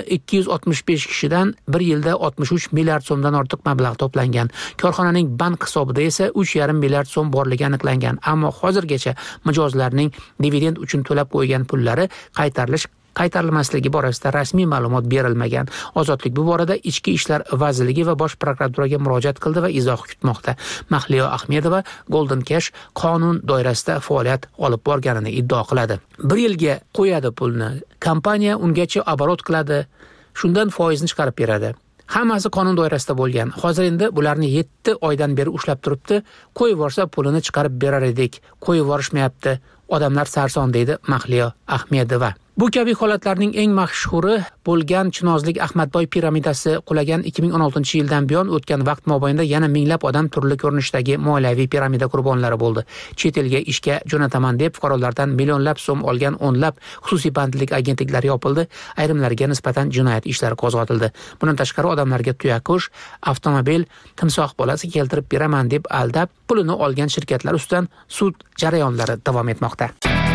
265 kishidan bir yilda 63 milliard so'mdan ortiq mablag' to'plangan. Korxonaning bank hisobida esa 3,5 milliard so'm borligi aniqlangan. Ammo hozirgacha mijozlarning dividend uchun to'lab qo'ygan pullari qaytarilmasligi borasida rasmiy ma'lumot berilmagan. Ozodlik bu borada Ichki ishlar vazirligi va Bosh prokuraturaga murojaat qildi va izoh kutmoqda. Mahliyo Ahmedova Golden Cash qonun doirasida faoliyat olib borganini iddao qiladi. 1 yilga qo'yadi pulni. Kompaniya ungacha oborot qiladi, shundan foizni chiqarib beradi. Hammasi qonun doirasida bo'lgan. Hozir endi bularni 7 oydan beri ushlab turibdi. Qo'yib yuborsa pulini chiqarib berar edik. Qo'yib yuborishmayapti. Odamlar sarson, deydi Mahliyo Ahmedova. Bu kabi holatlarning eng mashhuri bo'lgan Chinozlik Ahmadboy piramidasi qulagan 2016-yildan buyon o'tgan vaqt mobaynida yana minglab odam turli ko'rinishdagi moliyaviy piramida qurbonlari bo'ldi. Chet elga ishga jo'nataman deb fuqarolardan millionlab so'm olgan o'nlab xususiy bandlik agentliklari yopildi, ayrimlariga nisbatan jinoyat ishlari qo'zg'atildi. Bundan tashqari odamlarga tuyaqush, avtomobil, timsoh bolasi keltirib beraman deb aldab, pulini olgan shirkatlar ustidan sud jarayonlari davom etmoqda.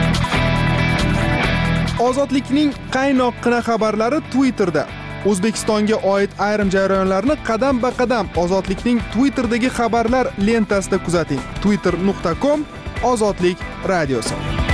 Ozodlikning qaynoqqina xabarlari Twitterda. O'zbekistonga oid ayrim jarayonlarni qadam-ba-qadam Ozodlikning Twitterdagi xabarlar lentasida kuzating. twitter.com/ozodlik radiosi.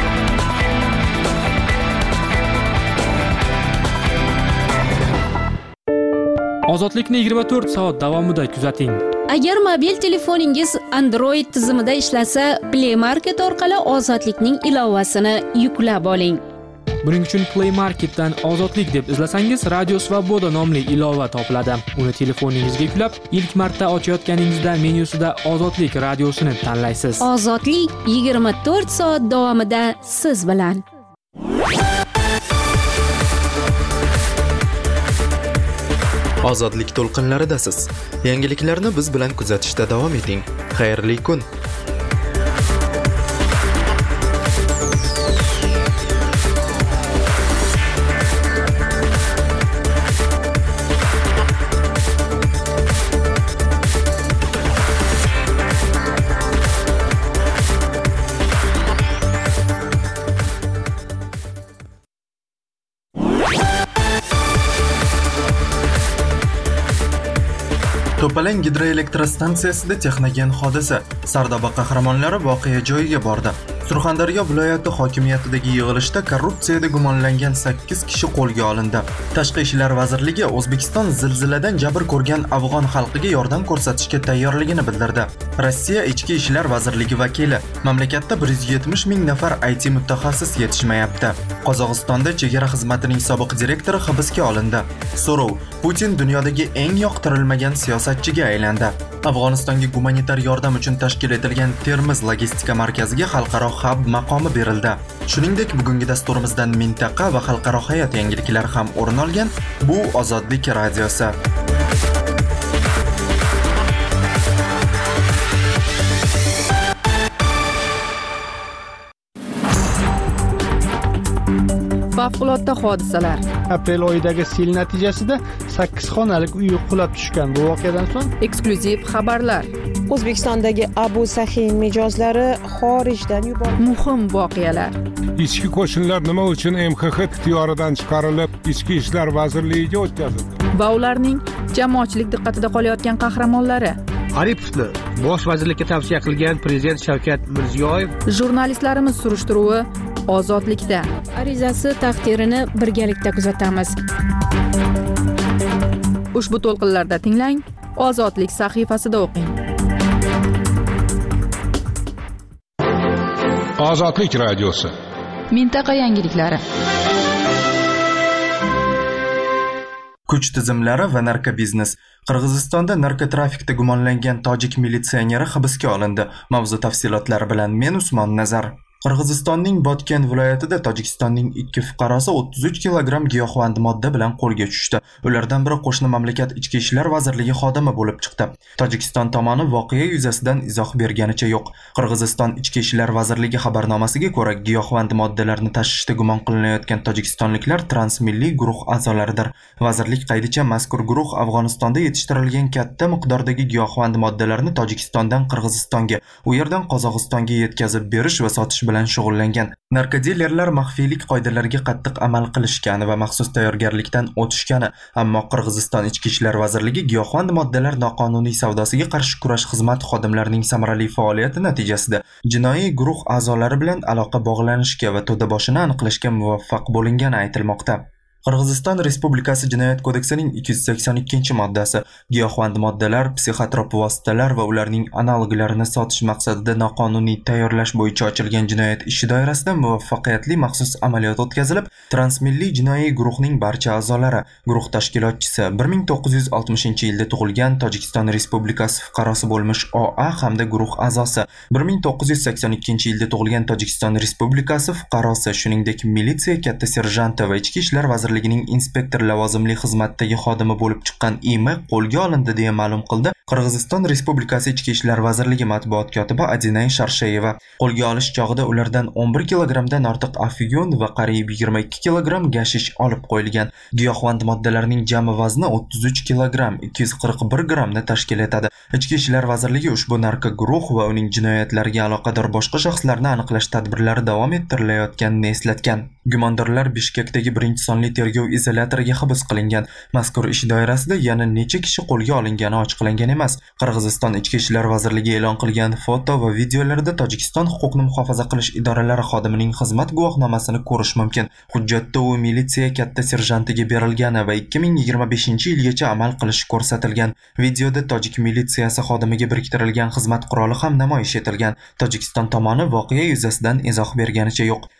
Ozodlikni 24 soat davomida kuzating. Agar mobil telefoningiz Android tizimida ishlasa, Play Market orqali Ozodlikning ilovasini yuklab oling. Buning uchun Play Marketdan Ozodlik deb izlasangiz, Radio Svoboda nomli ilova topiladi. Uni telefoningizga yuklab, ilk marta ochayotganingizda menyusida Ozodlik radiosini tanlaysiz. Ozodlik 24 soat davomida siz bilan. Ozodlik to'lqinlaridasiz. Yangiliklarni biz bilan kuzatishda davom eting. Xayrli kun. To'palang gidroelektrostansiyasida texnogen hodisa. Sardoba qahramonlari voqea joyiga bordi. Surxondaryo viloyati hokimiyatidagi yig'ilishda korrupsiyada gumonlangan 8 kishi qo'lga olindi. Tashqi ishlar vazirligi O'zbekiston zilziladan jabr ko'rgan afg'on xalqiga yordam ko'rsatishga tayyorligini bildirdi. Rossiya ichki ishlar vazirligi vakili: mamlakatda 170 ming nafar IT mutaxassis yetishmayapti. Qozog'istonda chegara xizmatining sobiq direktori hibsga olindi. So'rov: Putin dunyodagi eng yoqtirilmagan siyosatchiga aylandi. Afg'onistonga gumanitar yordam uchun tashkil etilgan Termiz logistika markaziga xalqaro hub maqomi berildi. Shuningdek, bugungi dasturimizdan mintaqa va xalqaro hayot yangiliklari ham o'rin olgan. Bu Ozodlik radiosi. Favqulodda hodisalar. Aprel oyidagi sel natijasida 8 xonalik uy qulab tushgan. Bu voqeadan so'ng eksklyuziv xabarlar. O'zbekistondagi Abu Sahin mijozlari xorijdan yuborildi. Muhim voqealar. Ichki qo'shinlar nima uchun MXX ixtiyoridan chiqarilib, Ichki ishlar vazirligiga o'tkazildi? Va ularning jamoatchilik diqqatida qolayotgan qahramonlari. Aripovni bosh vazirlikka tavsiya qilgan prezident Shavkat Mirziyoyev. Jurnalistlarimiz surishtiruvi Ozodlikda. Arizasi taqdirini birgalikda kuzatamiz. Ushbu to'lqinlarda tinglang, Ozodlik sahifasida o'qing. Ozodlik radiosi. Mintaqa yangiliklari. Kuch tizimlari va narkobiznes. Qirg'izistonda narkotrafikda gumonlangan tojik militsioneri hibsga olindi. Mavzu tafsilotlari bilan men Usmon Nazar. Qirg'izistonning Botken viloyatida Tojikistonning 2 fuqarosi 33 kilogramm giyohvand modda bilan qo'lga tushdi. Ulardan biri qo'shni mamlakat ichki ishlar vazirligi xodimi bo'lib chiqdi. Tojikiston tomoni voqea yuzasidan izoh berganicha yo'q. Qirg'iziston ichki ishlar vazirligi xabarnomasiga ko'ra, giyohvand moddalarni tashishda gumon qilinayotgan tojikistonliklar transmilliy guruh a'zolaridir. Vazirlik qaydicha mazkur guruh Afg'onistonda yetishtirilgan katta miqdordagi giyohvand moddalarni Tojikistondan Qirg'izistonga, u yerdan Qozog'istonga yetkazib berish va sotish bilan shug'ullangan. Narkodilerlar maxfiylik qoidalariga qattiq amal qilishgani va maxsus tayyorgarlikdan o'tishgani, ammo Qirg'iziston ichki ishlar vazirligi giyohvand moddalar noqonuniy savdosiga qarshi kurash xizmati xodimlarining samarali faoliyati natijasida jinoiy guruh a'zolari bilan aloqa bog'lanishga va to'daboshini aniqlashga muvaffaq bo'lingani aytilmoqda. Qirg'iziston Respublikasi Jinoyat kodeksining 282-moddasi giyohvand moddalar, psixotrop vositalar va ularning analoglarini sotish maqsadida noqonuniy tayyorlash bo'yicha ochilgan jinoyat ishi doirasida muvaffaqiyatli maxsus amaliyot o'tkazilib, transmilliy jinoiy guruhning barcha a'zolari, guruh tashkilotchisi 1960-yilda tug'ilgan Tojikiston Respublikasi fuqarosi bo'lmish OA hamda guruh a'zosi 1982-yilda tug'ilgan Tojikiston Respublikasi fuqarosi, shuningdek militsiya katta serjanti va ichki ishlar vazirligining inspektor lavozimli xizmatdagi xodimi bo'lib chiqqan IM qo'lga olindi deya ma'lum qildi Qirg'iziston Respublikasi Ichki ishlar vazirligi matbuot kotibi Adinay Sharshayeva. Qo'lga olish chog'ida ulardan 11 kilogramdan ortiq afyun va qariyb 22 kilogramm gashish olib qo'yilgan. Giyohvand moddalarning jami vazni 33 kilogramm 241 grammni tashkil etadi. Ichki ishlar vazirligi ushbu narko guruh va uning jinoyatlariga aloqador boshqa shaxslarni aniqlash tadbirlari davom ettirilayotganini eslatgan. Gumondorlar Bishkekdagi birinchi sonli tergov izolyatoriga hibs qilingan. Mazkur ish doirasida yana necha kishi qo'lga olingani ochiqlangan emas. Qirg'iziston Ichki ishlar vazirligi e'lon qilgan foto va videolarda Tojikiston huquqni muhofaza qilish idoralari xodimining xizmat guvohnomasini ko'rish mumkin. Hujjatda u militsiya katta serjantiga berilgani va 2025-yilgacha amal qilishi ko'rsatilgan. Videoda tojik militsiyasi xodimiga biriktirilgan xizmat quroli ham namoyish etilgan. Tojikiston tomoni voqea yuzasidan izoh berganicha yo'q.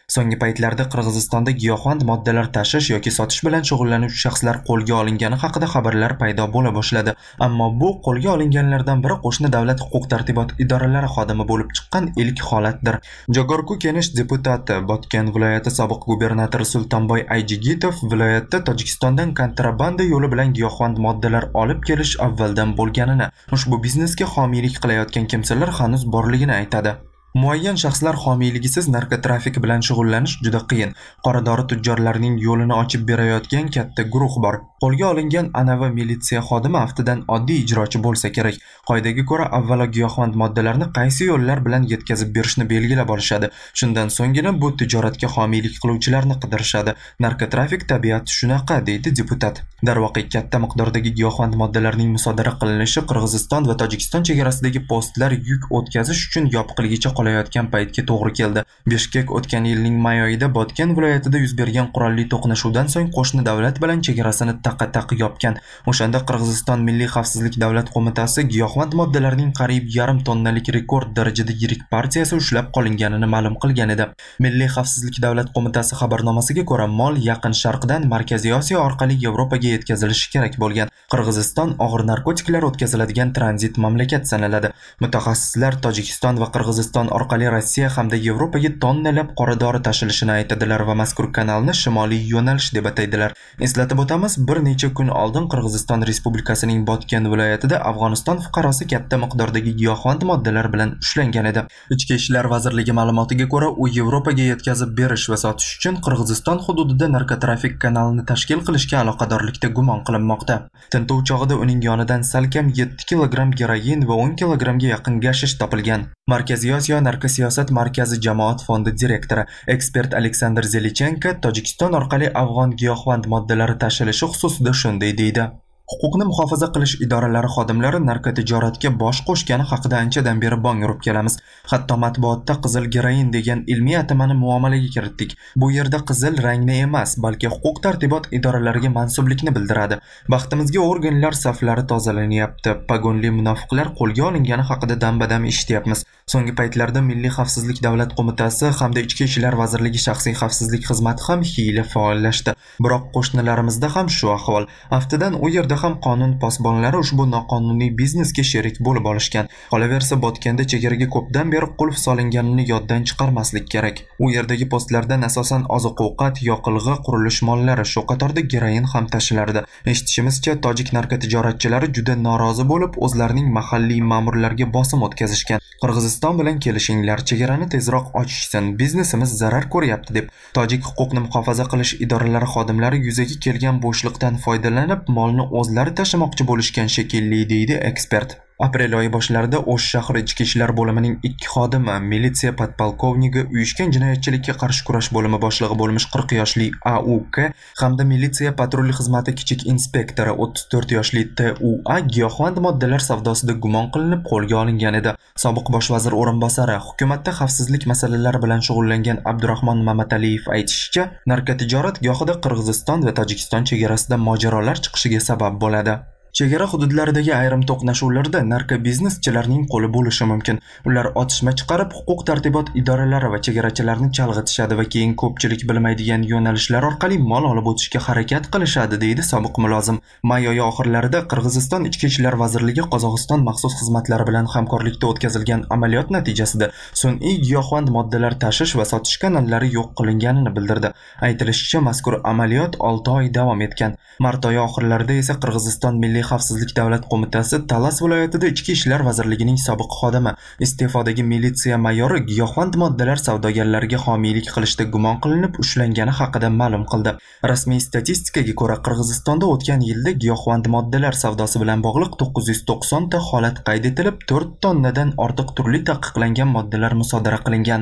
So'nggi paytlarda Qirg'izistonda giyohvand moddalar tashish yoki sotish bilan shug'ullanuvchi shaxslar qo'lga olingani haqida xabarlar paydo bo'la boshladi. Ammo bu qo'lga olinganlardan biri qo'shni davlat huquq-tartibot idoralari xodimi bo'lib chiqqan ilk holatdir. Jogorku Kenish deputati, Botken viloyati sobiq gubernatori Sultonboy Ayjigitov viloyatda Tojikistondan kontrabanda yo'li bilan giyohvand moddalar olib kelish avvaldan bo'lganini, ushbu biznesga homiylik qilayotgan kimsalar hanuz borligini aytadi. Muayyan shaxslar homiyligisiz narkotrafik bilan shug'ullanish juda qiyin. Qoradori tujjorlarining yo'lini ochib berayotgan katta guruh bor. Qo'lga olingan anavi militsiya xodimi aftidan oddiy ijrochi bo'lsa kerak. Qoidaga ko'ra avvalo giyohvand moddalarni qaysi yo'llar bilan yetkazib berishni belgilab olishadi. Shundan so'nggina bu tijoratga homiylik qiluvchilarni qidirishadi. Narkotrafik tabiati shunaqa, deydi deputat. Darvoqe katta miqdordagi giyohvand moddalarning musodara qilinishi Qirg'iziston va Tojikiston chegarasidagi postlar yuk o'tkazish uchun yopiqligicha qolayotgan paytga to'g'ri keldi. Bishkek o'tgan yilning may oyida Botken viloyatida yuz bergan qurolli to'qnashuvdan so'ng qo'shni davlat bilan chegarasini taqqa-taq yopgan. O'shanda Qirg'iziston Milliy xavfsizlik davlat qo'mitasi giyohvand moddalarning qariyb yarim tonnalik rekord darajada yirik partiyasi ushlab qolinganini ma'lum qilgan edi. Milliy xavfsizlik davlat qo'mitasi xabarnomasiga ko'ra, mol Yaqin Sharqdan Markaziy Osiyo orqali Yevropaga yetkazilishi kerak bo'lgan. Qirg'iziston og'ir narkotiklar o'tkaziladigan tranzit mamlakat sanaladi. Mutaxassislar Tojikiston va Qirg'iziston orqali Rossiya hamda Yevropaga tonnalab qoradori tashilishini aytadilar va mazkur kanalni shimoliy yo'nalish deb ataydilar. Eslatib o'tamiz, bir necha kun oldin Qirg'iziston Respublikasining Botken viloyatida Afg'oniston fuqarosi katta miqdordagi giyohvand moddalar bilan ushlangan edi. Ichki ishlar vazirligi ma'lumotiga ko'ra, u Yevropaga yetkazib berish va sotish uchun Qirg'iziston hududida narkotrafik kanalini tashkil qilishga aloqadorlikda gumon qilinmoqda. Tintuv chog'ida uning yonidan salkam 7 kilogramm geroin va 10 kilogrammga yaqin gashish topilgan. Markaziy Osiyo narkosiyosat markazi jamoat fondi direktori, ekspert Aleksandr Zelichenko Tojikiston orqali afg'on giyohvand moddalari tashilishi xususida shunday deydi. Huquqni muhofaza qilish idoralari xodimlari narkotijoratga bosh qo'shgani haqida anchadan beri bong urib kelamiz. Hatto matbuotda qizil geroin degan ilmiy atamani muomalaga kiritdik. Bu yerda qizil rangni emas, balki huquq tartibot idoralariga mansublikni bildiradi. Baxtimizga organlar saflari tozalanyapti. Pagonli munofiqlar qo'lga olingani haqida dam-badam eshityapmiz. So'nggi paytlarda Milliy xavfsizlik davlat qo'mitasi hamda Ichki ishlar vazirligi shaxsiy xavfsizlik xizmati ham hiyla faollashdi. Biroq qo'shnilarimizda ham shu ahvol. Haftadan u yerda ham qonun posbonlari ushbu noqonuniy biznesga sherik bo'lib olishgan. Qolaversa, Botganda chegaraga ko'pdan beri qulf solinganini yoddan chiqarmaslik kerak. U yerdagi postlardan asosan oziq-ovqat, yoqilg'i, qurilish mollari, shu qatorda geroin ham tashilardi. Eshitishimizcha, tojik narkotijoratchilari juda norozi bo'lib, o'zlarining mahalliy ma'murlarga bosim o'tkazishgan. Qirg'iziston bilan kelishinglar, chegarani tezroq ochishsin, biznesimiz zarar ko'ryapti deb tojik huquqni muhofaza qilish idoralari xodimlari yuzaga kelgan bo'shliqdan foydalanib, molni o'zlari tashamoqchi bo'lishgan shekilli, deydi ekspert. Aprel oyi boshlarida O'sh shahri ichki ishlar bo'limining 2 xodimi, militsiya podpolkovnigi, uyushgan jinoyatchilikka qarshi kurash bo'limi boshlig'i bo'lmish 40 yoshli AUK hamda militsiya patrul xizmati kichik inspektori 34 yoshli TUA giyohvand moddalar savdosida gumon qilinib qo'lga olingan edi. Sobiq bosh vazir o'rinbosari, hukumatda xavfsizlik masalalari bilan shug'ullangan Abdurahmon Mamataliyev aytishicha, narkotijorat gohida Qirg'iziston va Tojikiston chegarasida mojarolar chiqishiga sabab bo'ladi. Chegara hududlaridagi ayrim to'qnashuvlarda narkobizneschilarning qo'li bo'lishi mumkin. Ular otishma chiqarib, huquq tartibot idoralari va chegarachilarni chalg'itishadi va keyin ko'pchilik bilmaydigan yo'nalishlar orqali mol olib o'tishga harakat qilishadi, deydi sobiq mulozim. May oyi oxirlarida Qirg'iziston Ichki ishlar vazirligi Qozog'iston maxsus xizmatlari bilan hamkorlikda o'tkazilgan amaliyot natijasida sun'iy giyohvand moddalar tashish va sotish kanallari yo'q qilinganini bildirdi. Aytilishicha, mazkur amaliyot 6 oy davom etgan. Mart oyi oxirlarida esa Qirg'iziston Milliy xavfsizlik davlat qo'mitasi Talas viloyatida Ichki ishlar vazirligining sobiq xodimi, iste'fodagi militsiya mayori giyohvand moddalar savdogarlariga homiylik qilishda gumon qilinib ushlangani haqida ma'lum qildi. Rasmiy statistikaga ko'ra, Qirg'izistonda o'tgan yilda giyohvand moddalar savdosi bilan bog'liq 990 ta holat qayd etilib, 4 tonnadan ortiq turli taqiqlangan moddalar musodara qilingan.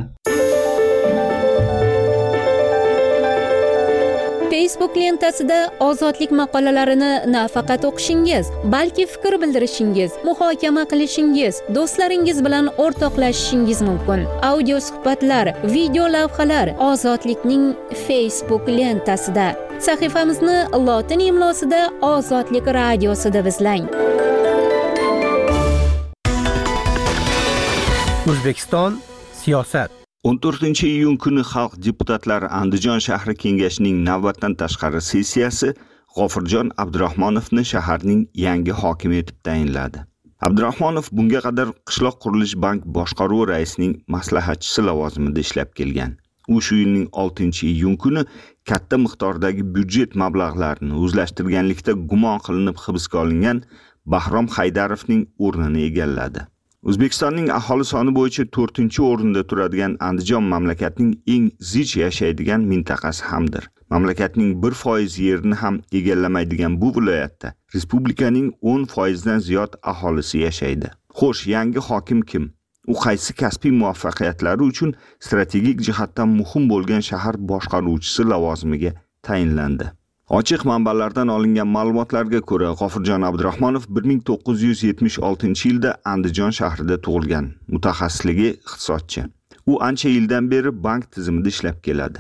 Facebook lentasida ozodlik maqolalarini nafaqat o'qishingiz, balki fikr bildirishingiz, muhokama qilishingiz, do'stlaringiz bilan o'rtoqlashishingiz mumkin. Audio suhbatlar, video lavhalar Ozodlikning Facebook lentasida. Sahifamizni lotin imlosida Ozodlik radiosida izlang. O'zbekiston siyosat. 14-iyun kuni xalq deputatlari Andijon shahri kengashining navbatdan tashqari sessiyasi G'ofurjon Abdurahmonovni shaharning yangi hokimi etib tayinladi. Abdurahmonov bunga qadar Qishloq qurilish bank boshqaruvi raisining maslahatchisi lavozimida ishlab kelgan. U shu yilning 6-iyun kuni katta miqdordagi byudjet mablag'larini o'zlashtirganlikda gumon qilinib hibsga olingan Bahrom Haydarovning o'rnini egalladi. O'zbekistonning aholi soni bo'yicha 4-o'rinda turadigan Andijon mamlakatning eng zich yashaydigan mintaqasi hamdir. Mamlakatning 1% yerini ham egallamaydigan bu viloyatda respublikaning 10% dan ziyod aholisi yashaydi. Xo'sh, yangi hokim kim? U qaysi kasbiy muvaffaqiyatlari uchun strategik jihatdan muhim bo'lgan shahar boshqaruvchisi lavozimiga tayinlandi. Ochiq manbalardan olingan ma'lumotlarga ko'ra, G'ofurjon Abdurahmonov 1976-yilda Andijon shahrida tug'ilgan, mutaxassisligi iqtisodchi. U ancha yildan beri bank tizimida ishlab keladi.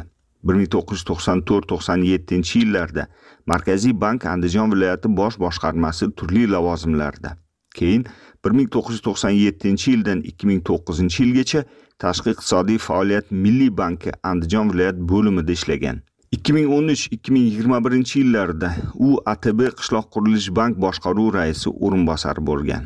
1994-97-yillarda Markaziy bank Andijon viloyati bosh boshqarmasi turli lavozimlarda. Keyin 1997-yildan 2009-yilgacha Tashqi iqtisodiy faoliyat Milliy banki Andijon viloyat bo'limida ishlagan. 2013-2021-yillarda u ATB Qishloq qurilish bank boshqaruvi raisi o'rinbosari bo'lgan.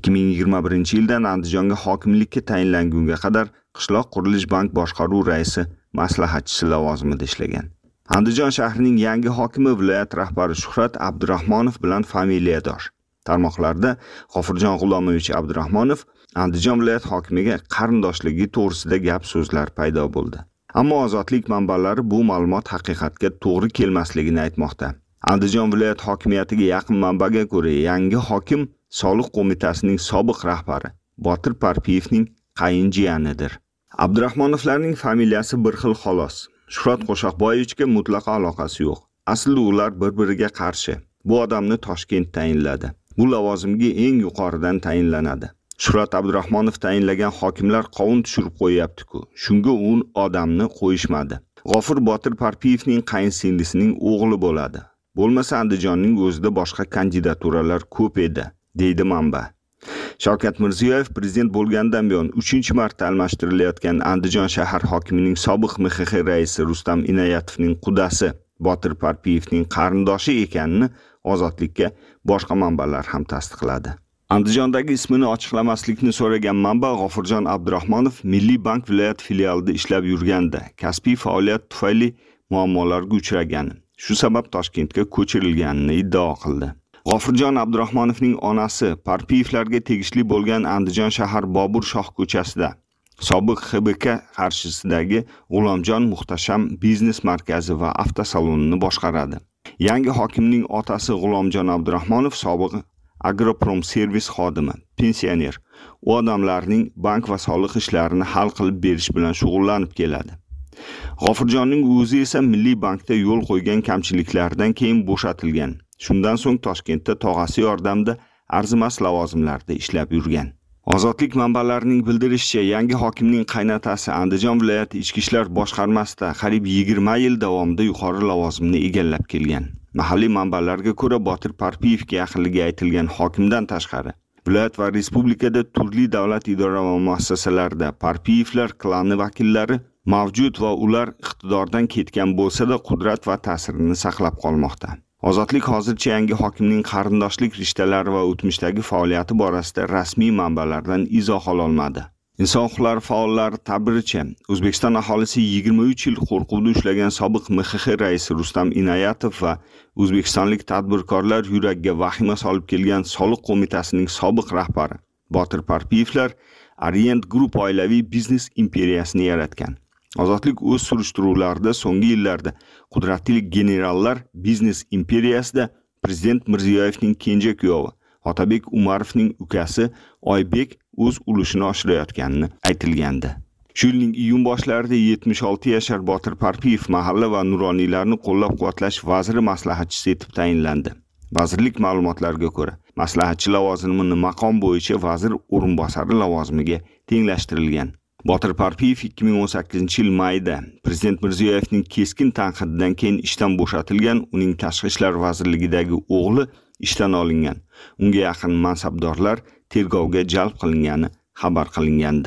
2021-yildan Andijonga hokimlikka tayinlangunga qadar Qishloq qurilish bank boshqaruvi raisi maslahatchisi lavozimida ishlagan. Andijon shahrining yangi hokimi viloyat rahbari Shuhrat Abdurahmonov bilan familiyadosh. Tarmoqlarda G'ofurjon G'ulomovich Abdurahmonov Andijon viloyat hokimiga qarindoshligi to'g'risida gap so'zlar paydo bo'ldi. Ammo ozodlik manbalari bu ma'lumot haqiqatga to'g'ri kelmasligini aytmoqda. Andijon viloyat hokimiyatiga yaqin manbaga ko'ra, yangi hokim Soliq qo'mitasining sobiq rahbari Botir Parpiyevning qayinjiyanidir. Abdurahmonovlarning familiyasi bir xil xolos. Shuhrat Qo'shaqboyevichga mutlaqo aloqasi yo'q. Aslida ular bir-biriga qarshi. Bu odamni Toshkent tayinladi. Bu lavozimga eng yuqoridan tayinlanadi. Shuhrat Abdurahmonov tayinlagan hokimlar qovun tushirib qo'yapti-ku. Shunga u odamni qo'yishmadi. G'ofur Botir Parpiyevning qayinsingilisining o'g'li bo'ladi. Bo'lmasa Andijonning o'zida boshqa kandidaturalar ko'p edi, deydi manba. Shavkat Mirziyoyev prezident bo'lgandan buyon 3-marta almashtirilayotgan Andijon shahar hokimining sobiq MXX raisi Rustam Inoyatovning qudasi Botir Parpiyevning qarindoshi ekanini Ozodlikka boshqa manbalar ham tasdiqladi. Andijondagi ismini ochiqlamaslikni so'ragan manba G'ofurjon Abdurahmonov Milliy bank viloyat filialida ishlab yurganda kasbiy faoliyat tufayli muammolarga uchragan. Shu sabab Toshkentga ko'chirilganini iddao qildi. G'ofurjon Abdurahmonovning onasi Parpiyevlarga tegishli bo'lgan Andijon shahar Bobur Shoh ko'chasida sobiq XBK qarshisidagi G'ulomjon Muhtasham biznes markazi va avtosalonini boshqaradi. Yangi hokimning otasi G'ulomjon Abdurahmonov sobiq Agroprom servis xodimi, pensioner. U odamlarning bank va soliq ishlarini hal qilib berish bilan shug'ullanib keladi. G'ofurjonning o'zi esa Milliy bankda yo'l qo'ygan kamchiliklardan keyin bo'shatilgan. Shundan so'ng Toshkentda tog'asi yordamida arzimas lavozimlarda ishlab yurgan. Ozodlik manbalarining bildirishicha, yangi hokimning qaynotasi Andijon viloyati ichki ishlar boshqarmasida qariyb 20 yil davomida yuqori lavozimni egallab kelgan. Mahalliy manbalarga ko'ra, Botir Parpiyevga yaqinligi aytilgan hokimdan tashqari viloyat va respublikada turli davlat idora va muassasalarida Parpiyevlar klani vakillari mavjud va ular iqtidordan ketgan bo'lsa-da qudrat va ta'sirini saqlab qolmoqda. Ozodlik hozircha yangi hokimning qarindoshlik rishtalari va o'tmishdagi faoliyati borasida rasmiy manbalardan izoh ola olmadi. Inson huquqlari faollari ta'biricha, O'zbekiston aholisi 23 yil qo'rquvda ushlagan sobiq MXX raisi Rustam Inoyatov va o'zbekistonlik tadbirkorlar yuragiga vahima solib kelgan Soliq qo'mitasining sobiq rahbari Botir Parpiyevlar Orient Group oilaviy biznes imperiyasini yaratgan. Ozodlik o'z surishtiruvlarida so'nggi yillarda qudratli generallar biznes imperiyasida prezident Mirziyoyevning kenja kuyovi Otabek Umarovning ukasi Oybek o'z ulushini oshirayotganini aytilgandi. Shu yilning iyun boshlarida 76 yashar Botir Parpiyev mahalla va nuroniylarni qo'llab-quvvatlash vaziri maslahatchisi etib tayinlandi. Vazirlik ma'lumotlariga ko'ra, maslahatchi lavozimini maqom bo'yicha vazir o'rinbosari lavozimiga tenglashtirilgan. Botir Parpiyev 2018-yil mayda prezident Mirziyoyevning keskin tanqididan keyin ishdan bo'shatilgan, uning Tashqi ishlar vazirligidagi o'g'li ishdan olingan. Unga yaqin mansabdorlar tergovga jalb qilingani xabar qilingandi.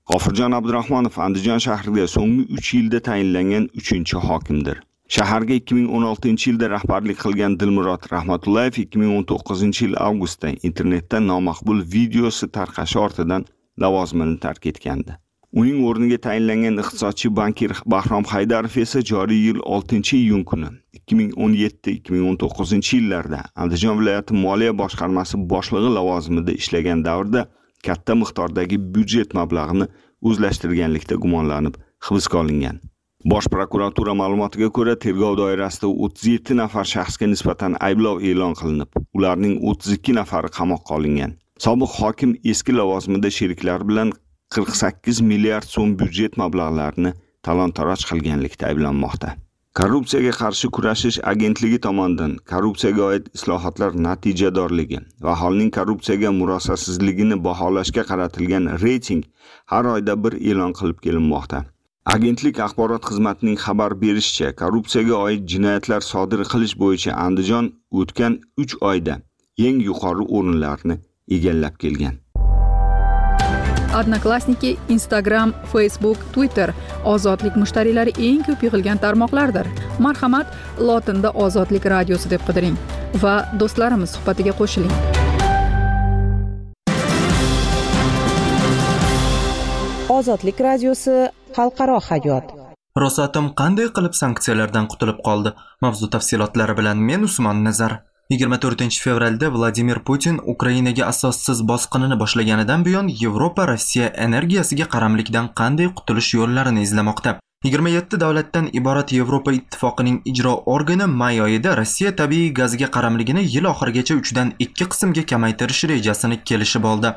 G'ofurjon Abdurahmonov Andijon shahriga so'nggi 3 yilda tayinlangan 3-hokimdir. Shaharga 2016-yilda rahbarlik qilgan Dilmurod Rahmatullayev 2019-yil avgustda internetda nomaqbul videosi tarqashi ortidan lavozimini tark etgandi. Uning o'rniga tayinlangan iqtisodchi bankir Bahrom Haydarov esa joriy yil 6-iyun kuni 2017-2019-yillarda Andijon viloyati moliya boshqarmasi boshlig'i lavozimida ishlagan davrda katta miqdordagi byudjet mablag'ini o'zlashtirganlikda gumonlanib hibsga olingan. Bosh prokuratura ma'lumotiga ko'ra, tergov doirasida 37 nafar shaxsga nisbatan ayblov e'lon qilinib, ularning 32 nafari qamoqqa olingan. Sobiq hokim eski lavozimida sheriklari bilan 48 milliard so'm byudjet mablag'larini talon-taroj qilganlikda ayblanmoqda. Korrupsiyaga qarshi kurashish agentligi tomonidan korrupsiyaga oid islohotlar natijadorligi va aholining korrupsiyaga murosasizligini baholashga qaratilgan reyting har oyda bir e'lon qilib kelinmoqda. Agentlik axborot xizmatining xabar berishicha, korrupsiyaga oid jinoyatlar sodir qilish bo'yicha Andijon o'tgan 3 oyda eng yuqori o'rinlarni egallab kelgan. Odnoklassniki, Instagram, Facebook, Twitter ozodlik mushtariylari eng ko'p yig'ilgan tarmoqlardir. Marhamat, lotinda Ozodlik radiosi deb qidiring va do'stlarimiz suhbatiga qo'shiling. Ozodlik radiosi xalqaro hayot. Rosatom qanday qilib sanksiyalardan qutulib qoldi? Mavzu tafsilotlari bilan men Usmon Nazar. 24-fevralda Vladimir Putin Ukrainaga asossiz bosqinini boshlaganidan buyon Yevropa Rossiya energiyasiga qaramlikdan qanday qutulish yo'llarini izlamoqda. 27 davlatdan iborat Yevropa ittifoqining ijro organi may oyida Rossiya tabiiy gaziga qaramligini yil oxirigacha 3 dan 2 qismga kamaytirish rejasini kelishib oldi.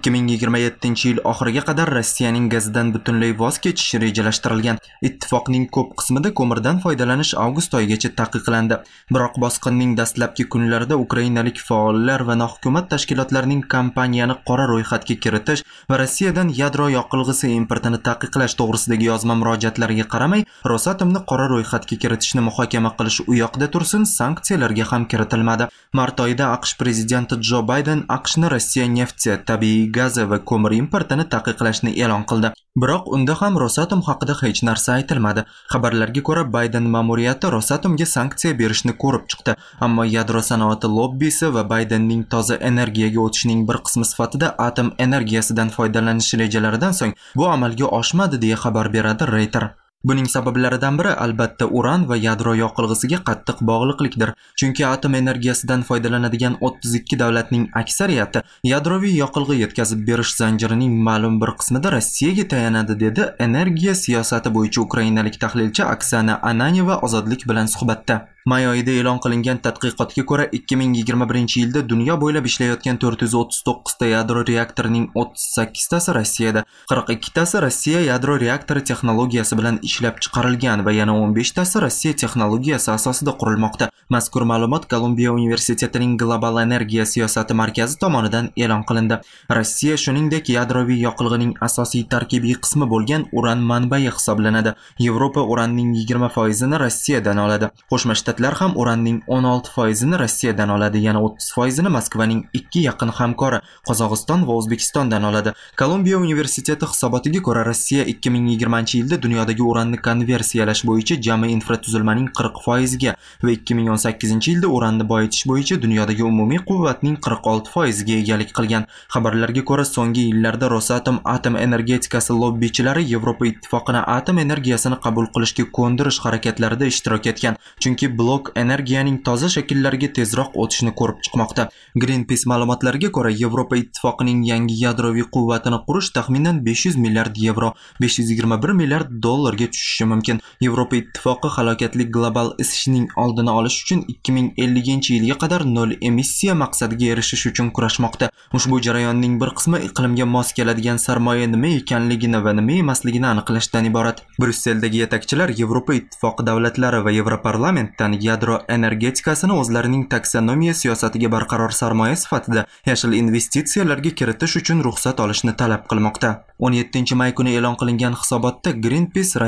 2027-yil oxiriga qadar Rossiyaning gazidan butunlay voz kechish rejalashtirilgan. Ittifoqning ko'p qismida ko'mirdan foydalanish avgust oyigacha taqiqlandi. Biroq bosqinning dastlabki kunlarida ukrainalik faollar va nohukumat tashkilotlarining kompaniyani qora ro'yxatga kiritish va Rossiyadan yadro yoqilg'isi importini taqiqlash to'g'risidagi yozma murojaatlariga qaramay, Rosatomni qora ro'yxatga kiritishni muhokama qilish u yoqda tursin, sanksiyalarga ham kiritilmadi. Mart oyida AQSh prezidenti Jo Bayden AQShni Rossiya nefti, tabiiy gazi va ko'mir importini taqiqlashni e'lon qildi. Biroq unda ham Rosatom haqida hech narsa aytilmadi. Xabarlarga ko'ra, Bayden ma'muriyati Rosatomga sanksiya berishni ko'rib chiqdi, ammo yadro sanoati lobbisi va Baydenning toza energiyaga o'tishning bir qismi sifatida atom energiyasidan foydalanish rejalaridan so'ng bu amalga oshmadi deya xabar beradi Reuters. Buning sabablaridan biri albatta uran va yadro yoqilg'isiga qattiq bog'liqlikdir. Chunki atom energiyasidan foydalanadigan 32 davlatning aksariyati yadroviy yoqilg'i yetkazib berish zanjirining ma'lum bir qismida Rossiyaga tayanadi, dedi energiya siyosati bo'yicha ukrainalik tahlilchi Oksana Ananyeva Ozodlik bilan suhbatda. May oyida e'lon qilingan tadqiqotga ko'ra 2021-yilda dunyo bo'ylab ishlayotgan 439 ta yadro reaktorining 38 tasi Rossiyada, 42 tasi Rossiya yadro reaktori texnologiyasi bilan ishlab chiqarilgan va yana 15 tasi Rossiya texnologiyasi asosida qurilmoqda. Mazkur ma'lumot Kolumbiya universitetining Global energiya siyosati markazi tomonidan e'lon qilindi. Rossiya shuningdek yadroviy yoqilg'ining asosiy tarkibiy qismi bo'lgan uran manbai hisoblanadi. Yevropa uranning 20% Rossiyadan oladi. Qo'shma Shtatlar ham uranning 16% Rossiyadan oladi, yana 30% Moskvaning 2 yaqin hamkori Qozog'iston va O'zbekistondan oladi. Kolumbiya universiteti hisobotiga ko'ra, Rossiya 2020-yilda dunyodagi uranni konversiyalash bo'yicha jami infratuzilmaning 40% ga va 2018-yilda uranni boyitish bo'yicha dunyodagi umumiy quvvatning 46% ga egalik qilgan. Xabarlarga ko'ra, so'nggi yillarda Rosatom atom energetikasi lobbichilari Yevropa ittifoqini atom energiyasini qabul qilishga ko'ndirish harakatlarida ishtirok etgan. Chunki blok energiyaning toza shakllariga tezroq o'tishni ko'rib chiqmoqda. Greenpeace ma'lumotlariga ko'ra, Yevropa ittifoqining yangi yadroviy quvvatini qurish taxminan 500 milliard yevro, 521 milliard dollarga tushishi mumkin. Yevropa ittifoqi halokatli global isishning oldini olish uchun 2050-yilga qadar nol emissiya maqsadiga erishish uchun kurashmoqda. Ushbu jarayonning bir qismi iqlimga mos keladigan sarmoya nima ekanligini va nima emasligini aniqlashdan iborat. Brusseldagi yetakchilar Yevropa ittifoqi davlatlari va Yevroparlamentdan yadro energetikasini o'zlarining taksonomiya siyosatiga barqaror sarmoya sifatida yashil investitsiyalarga kiritish uchun ruxsat olishni talab qilmoqda. 17 may kuni e'lon qilingan hisobotda Greenpeace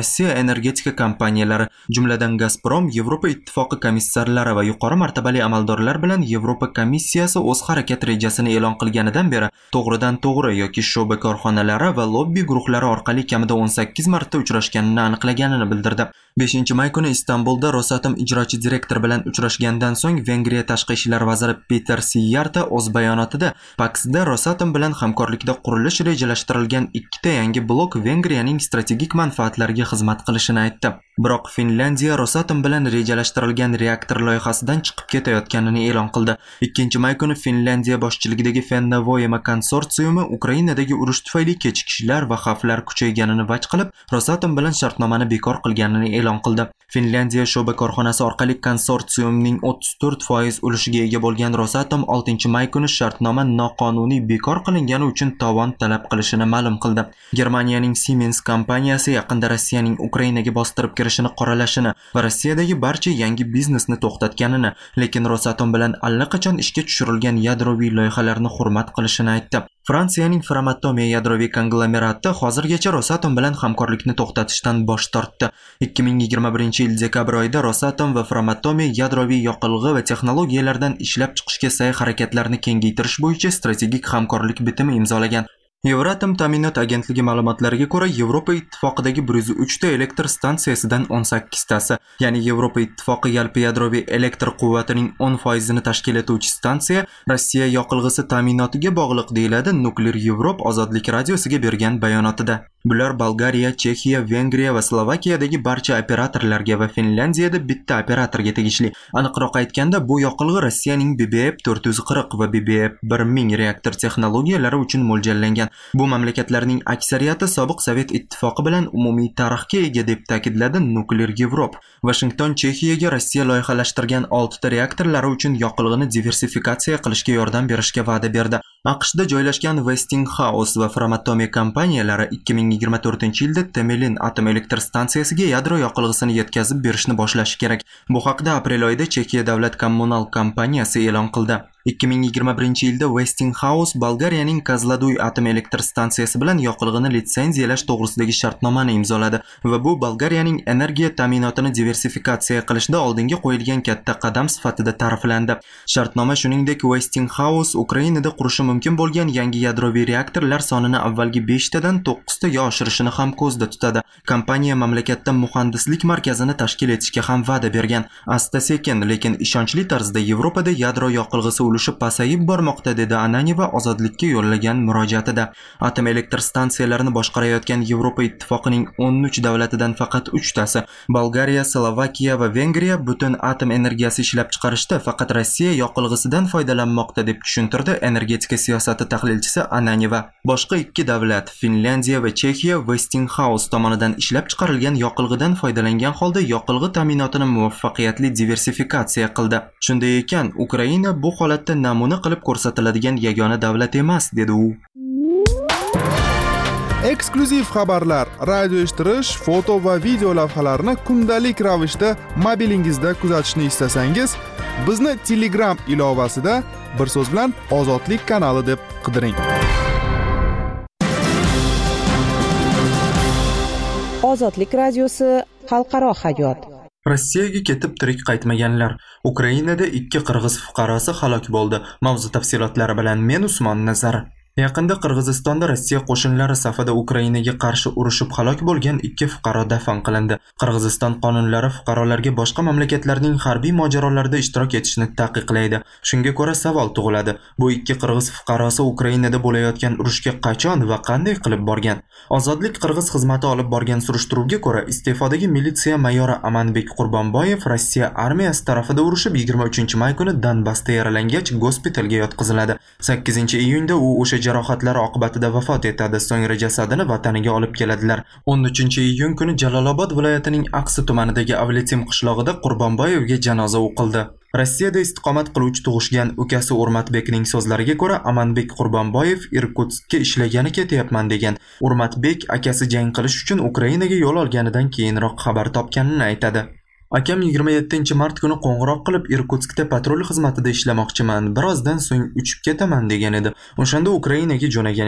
Rossiya energetika kompaniyalari, jumladan Gazprom, Yevropa Ittifoqi komissarlari va yuqori martabali amaldorlar bilan Yevropa komissiyasi o'z harakat rejasini e'lon qilganidan beri to'g'ridan-to'g'ri yoki sho'ba korxonalari va lobbi guruhlari orqali kamida 18 marta uchrashganini aniqlaganini bildirdi. 5-may kuni Istanbulda Rosatom ijrochi direktori bilan uchrashgandan so'ng Vengriya tashqi ishlar vaziri Peter Siyarta o'z bayonotida Paksda Rosatom bilan hamkorlikda qurilish rejalashtirilgan ikkita yangi blok Vengriyaning strategik manfaatlariga xizmat qilishini aytdi. Biroq Finlandiya Rosatom bilan rejalashtirilgan reaktor loyihasidan chiqib ketayotganini e'lon qildi. 2-may kuni Finlandiya boshchiligidagi Fennovoima konsorsiumi Ukrainadagi urush tufayli kechikishlar va xavflar kuchayganini vaj qilib, Rosatom bilan shartnomani bekor qilganini e'lon qildi. Finlandiya sho'ba korxonasi orqali konsorsiumning 34% ulushiga ega bo'lgan Rosatom 6-may kuni shartnoma noqonuniy bekor qilingani uchun tovon talab qilishini ma'lum qildi. Germaniyaning Siemens kompaniyasi yaqinda Rossiyaning Ukrainaga bostirib kirishini qoralashini va Rossiyadagi barcha yangi biznesni to'xtatganini, lekin Rosatom bilan allaqachon ishga tushirilgan yadroviy loyihalarni hurmat qilishini aytdi. Fransiyaning Framatome yadroviy konglomerati hozirgacha Rosatom bilan hamkorlikni to'xtatishdan bosh tortdi. 2021-yil dekabr oyida Rosatom va Framatome yadroviy yoqilg'i va texnologiyalardan ishlab chiqishga sa'y-harakatlarni kengaytirish bo'yicha strategik hamkorlik bitimi imzolagan. Euratom ta'minot agentligi ma'lumotlariga ko'ra, Yevropa Ittifoqidagi 103 ta elektr stansiyasidan 18 tasi, ya'ni Yevropa Ittifoqi yalpi yadroviy elektr quvvatining 10% ni tashkil etuvchi stansiya Rossiya yoqilg'isi ta'minotiga bog'liq, deyiladi Nuklear Europe ozodlik radiosiga bergan bayonotida. Bular Bolgariya, Chexiya, Vengriya va Slovakiyadagi barcha operatorlarga va Finlandiyada bitta operatorga tegishli. Aniqroq aytganda, bu yoqilg'i Rossiyaning BBF 440 va BBF 1000 reaktor texnologiyalari uchun mo'ljallangan. Bu mamlakatlarning aksariyati sobiq Sovet ittifoqi bilan umumiy tarixga ega, deb ta'kidladi Nuclear Europe. Washington Chexiyaga Rossiya loyihalashtirgan 6 ta reaktorlari uchun yoqilg'ini diversifikatsiya qilishga yordam berishga va'da berdi. AQShda joylashgan Westinghouse va Framatome kompaniyalari 2024-yilda Temelin atom elektr stansiyasiga yadro yoqilg'isini yetkazib berishni boshlashi kerak. Bu haqda aprel oyida Chexiya davlat kommunal kompaniyasi e'lon qildi. 2021-yilda Westinghouse Bolgariyaning Kozloduy atom elektr stansiyasi bilan yoqilg'ini litsenziyalash to'g'risidagi shartnomani imzoladi va bu Bolgariyaning energiya ta'minotini diversifikatsiya qilishda oldinga qo'yilgan katta qadam sifatida ta'riflandi. Shartnoma shuningdek Westinghouse Ukrainada qurishi mumkin bo'lgan yangi yadroviy reaktorlar sonini avvalgi 5 tadan 9 taga oshirishini ham ko'zda tutadi. Kompaniya mamlakatda muhandislik markazini tashkil etishga ham va'da bergan. Asta-sekin, lekin ishonchli tarzda Yevropada yadro yoqilg'isi ulushi pasayib bormoqda, dedi Ananyeva ozodlikka yo'llagan murojaatida. Atom elektr stansiyalarini boshqarayotgan Yevropa Ittifoqining 13 davlatidan faqat 3 tasi, Bolgariya, Slovakiya va Vengriya butun atom energiyasi ishlab chiqarishda faqat Rossiya yoqilg'isidan foydalanmoqda, deb tushuntirdi energetika siyosati tahlilchisi Ananyeva. Boshqa 2 davlat, Finlandiya va Chexiya, Westinghouse tomonidan ishlab chiqarilgan yoqilg'idan foydalangan holda yoqilg'i ta'minotini muvaffaqiyatli diversifikatsiya qildi. Shunday ekan, Ukraina bu holatda namuna qilib ko'rsatiladigan yagona davlat emas, dedi u. Eksklyuziv xabarlar, radio eshittirish, foto va video lavhalarni kundalik ravishda mobilingizda kuzatishni istasangiz, bizni Telegram ilovasida bir so'z bilan Ozodlik kanali deb qidiring. Ozodlik radiosi xalqaro hayot. Rossiyaga ketib tirik qaytmaganlar. Ukrainada 2 qirg'iz fuqarosi halok bo'ldi. Mavzu tafsilotlari bilan men Usmon Nazar. Yaqinda Qirg'izistonda Rossiya qo'shinlari safida Ukrainaga qarshi urushib halok bo'lgan 2 fuqaro dafn qilindi. Qirg'iziston qonunlari fuqarolarga boshqa mamlakatlarning harbiy mojarolarda ishtirok etishni taqiqlaydi. Shunga ko'ra savol tug'iladi. Bu 2 qirg'iz fuqarosi Ukrainada bo'layotgan urushga qachon va qanday qilib borgan? Ozodlik Qirg'iz xizmati olib borgan surishtiruvga ko'ra, iste'fodagi militsiya mayori Amanbek Qurbonboyev Rossiya armiyasi tarafida urushib 23-may kuni Donbassda yaralangach gospitalga yotqiziladi. 8-iyunda u o'sha jarohatlari oqibatida vafot etadi. So'ngra jasadini vataniga olib keladilar. 13-iyun kuni Jalolobod viloyatining Aqsi tumanidagi Avletim qishlog'ida Qurbonboyevga janoza o'qildi. Rossiyada istiqomat qiluvchi tug'ishgan ukasi Urmatbekning so'zlariga ko'ra, Amanbek Qurbonboyev Irkutskka ishlagani ketyapman degan. Urmatbek akasi jang qilish uchun Ukrainaga yo'l olganidan keyinroq xabar topganini aytadi. Akam 27-mart kuni qo'ng'iroq qilib Irkutskda patrul xizmatida ishlamoqchiman, birozdan so'ng uchib ketaman degan edi. O'shanda Ukrainaga jo'nagan ekan.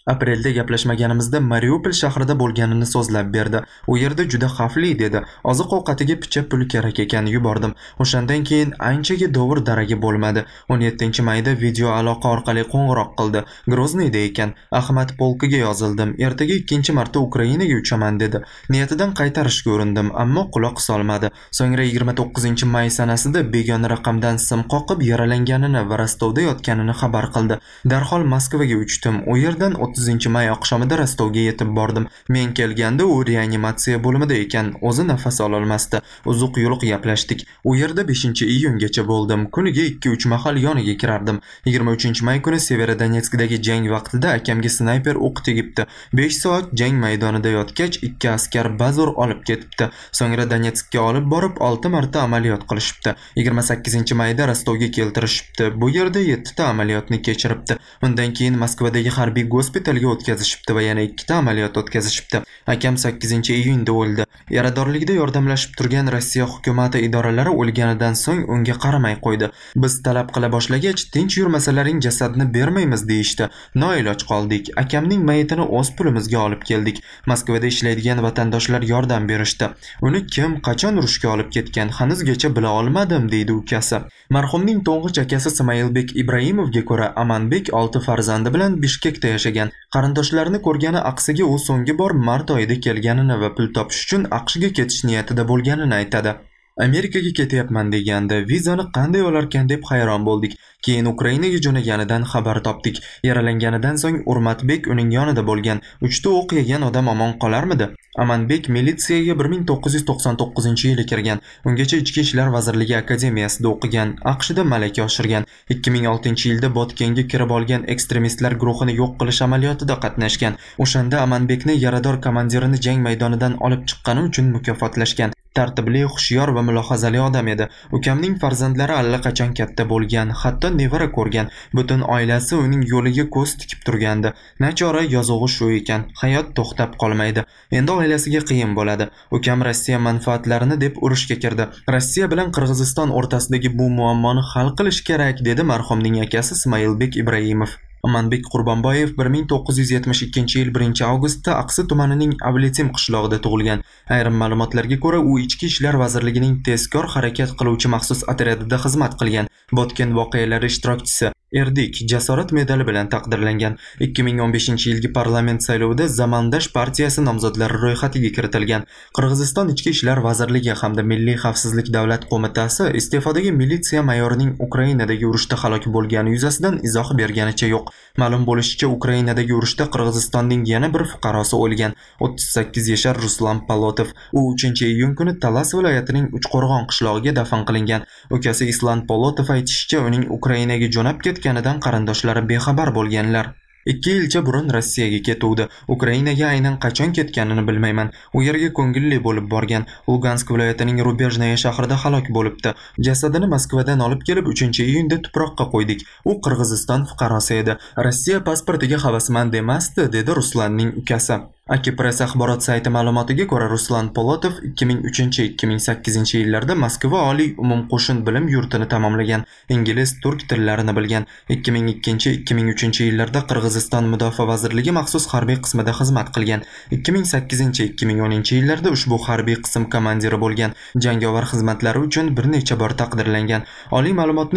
Aprelda gaplashmaganimizda Mariupol shahrida bo'lganini so'zlab berdi. U yerda juda xavfli dedi. Oziq-ovqatiga picha pul kerak ekan yubordim. O'shandan keyin anchaga dovur daragi bo'lmadi. 17-mayda video aloqa orqali qo'ng'iroq qildi. Grozniyda ekan. Ahmad polkiga yozildim. Ertaga 2-marta Ukrainaga uchaman dedi. Niyatidan qaytarishga urindim, ammo quloq solmadi. So'ngra 29-may sanasida begona raqamdan sim qoqib yaralanganini va Rostovda yotganini xabar qildi. Darhol Moskvaga uchdim. U yerdan 30-may oqshomida Rostovga yetib bordim. Men kelganda u reanimatsiya bo'limida ekan, o'zi nafas ola olmasdi. Uzuq yuluq gaplashdik. U yerda 5-iyungacha bo'ldim. Kuniga 2-3 mahal yoniga kirardim. 23-may kuni Severodonetskdagi jang vaqtida akamga snayper o'q tegibdi. 5 soat jang maydonida yotgach, 2 askar bazur olib ketibdi. So'ngra Donetskka olib borib 6 marta amaliyot qilishibdi. 28-mayda Rostovga keltirishibdi. Bu yerda 7 ta amaliyotni kechiribdi. Undan keyin Moskvadagi harbiy gospitalga o'tkazishibdi va yana 2 ta amaliyot o'tkazishibdi. Akam 8-iyunda o'ldi. Yaradorlikda yordamlashib turgan Rossiya hukumati idoralari o'lganidan so'ng unga qaramay qo'ydi. Biz talab qila boshlagach, tinch yurmasalaring jasadni bermaymiz deyishdi. Noiloj qoldik. Akamning mayitini o'z pulimizga olib keldik. Moskvada ishlaydigan vatandoshlar yordam berishdi. Uni kim, qachon urushga olib ketgan hanuzgacha bila olmadim deydi ukasi. Marhumning to'ng'ich akasi Ismoilbek Ibrahimovga ko'ra, Amanbek 6 farzandi bilan Bishkekda yashagan. Qarindoshlarini ko'rgani aqsiga u so'nggi bor mart oyida kelganini va pul topish uchun AQShga ketish niyatida bo'lganini aytadi. Amerikaga ketyapman deganda vizani qanday olarkan deb hayron bo'ldik. Keyin Ukrainaga jo'naganidan xabar topdik. Yaralanganidan so'ng Urmatbek uning yonida bo'lgan. 3 ta o'q yegan odam omon qolarmidi? Amanbek militsiyaga 1999-yili kirgan. Ungacha Ichki ishlar vazirligi akademiyasida o'qigan. AQShda malaka oshirgan. 2006-yilda Botkenga kirib olgan ekstremistlar guruhini yo'q qilish amaliyotida qatnashgan. O'shanda Amanbekni yarador komandirini jang maydonidan olib chiqqani uchun mukofotlashgan. Tartibli, xushyor va mulohazali odam edi. Ukamning farzandlari allaqachon katta bo'lgan, hatto nevara ko'rgan. Butun oilasi uning yo'liga ko'z tikib turgandi. Nachora yozug'i shu ekan. Hayot to'xtab qolmaydi. Endi oilasiga qiyin bo'ladi. Ukam Rossiya manfaatlarini deb urushga kirdi. Rossiya bilan Qirg'iziston o'rtasidagi bu muammoni hal qilish kerak, dedi marhumning akasi Ismoilbek Ibrahimov. Amanbek Qurbonboyev 1972-yil 1-avgustda Aqsi tumanining Avletim qishlog'ida tug'ilgan. Ayrim ma'lumotlarga ko'ra, u Ichki ishlar vazirligining tezkor harakat qiluvchi maxsus otryadida xizmat qilgan. Botken voqealari ishtirokchisi. Erdik jasorat medali bilan taqdirlangan. 2015-yilgi parlament saylovida Zamandash partiyasi nomzodlari ro'yxatiga kiritilgan. Qirg'iziston Ichki ishlar vazirligi hamda Milliy xavfsizlik davlat qo'mitasi iste'fodagi militsiya mayorining Ukrainadagi urushda halok bo'lgani yuzasidan izoh berganicha yo'q. Ma'lum bo'lishicha, Ukrainadagi urushda Qirg'izistonning yana bir fuqarosi o'lgan. 38 yashar Ruslan Polotov. U 3-iyun kuni Talas viloyatining Uchqo'rg'on qishlog'iga dafn qilingan. Ukasi Islan Polotov aytishicha, uning Ukrainaga jo'nab ketganidan qarindoshlari bexabar bo'lganlar. 2 yilcha burun Rossiyaga ketuvdi. Ukrainaga aynan qachon ketganini bilmayman. U yerga ko'ngilli bo'lib borgan. Lugansk viloyatining Rubejnaya shahrida halok bo'libdi. Jasadini Moskvadan olib kelib 3-iyunda tuproqqa qo'ydik. U Qirg'iziston fuqarosi edi. Rossiya pasportiga havasmand emasdi, dedi Ruslanning ukasi. Akipress axborot sayti ma'lumotiga ko'ra, Ruslan Polotov 2003-2008-yillarda Moskva oliy umumqo'shin bilim yurtini tamomlagan. Ingliz, turk tillarini bilgan. 2002-2003-yillarda Qirg'iziston Mudofaa vazirligi maxsus harbiy qismida xizmat qilgan. 2008-2010-yillarda ushbu harbiy qism komandiri bo'lgan. Jangovar xizmatlari uchun bir necha bor taqdirlangan. Oliy ma'lumotni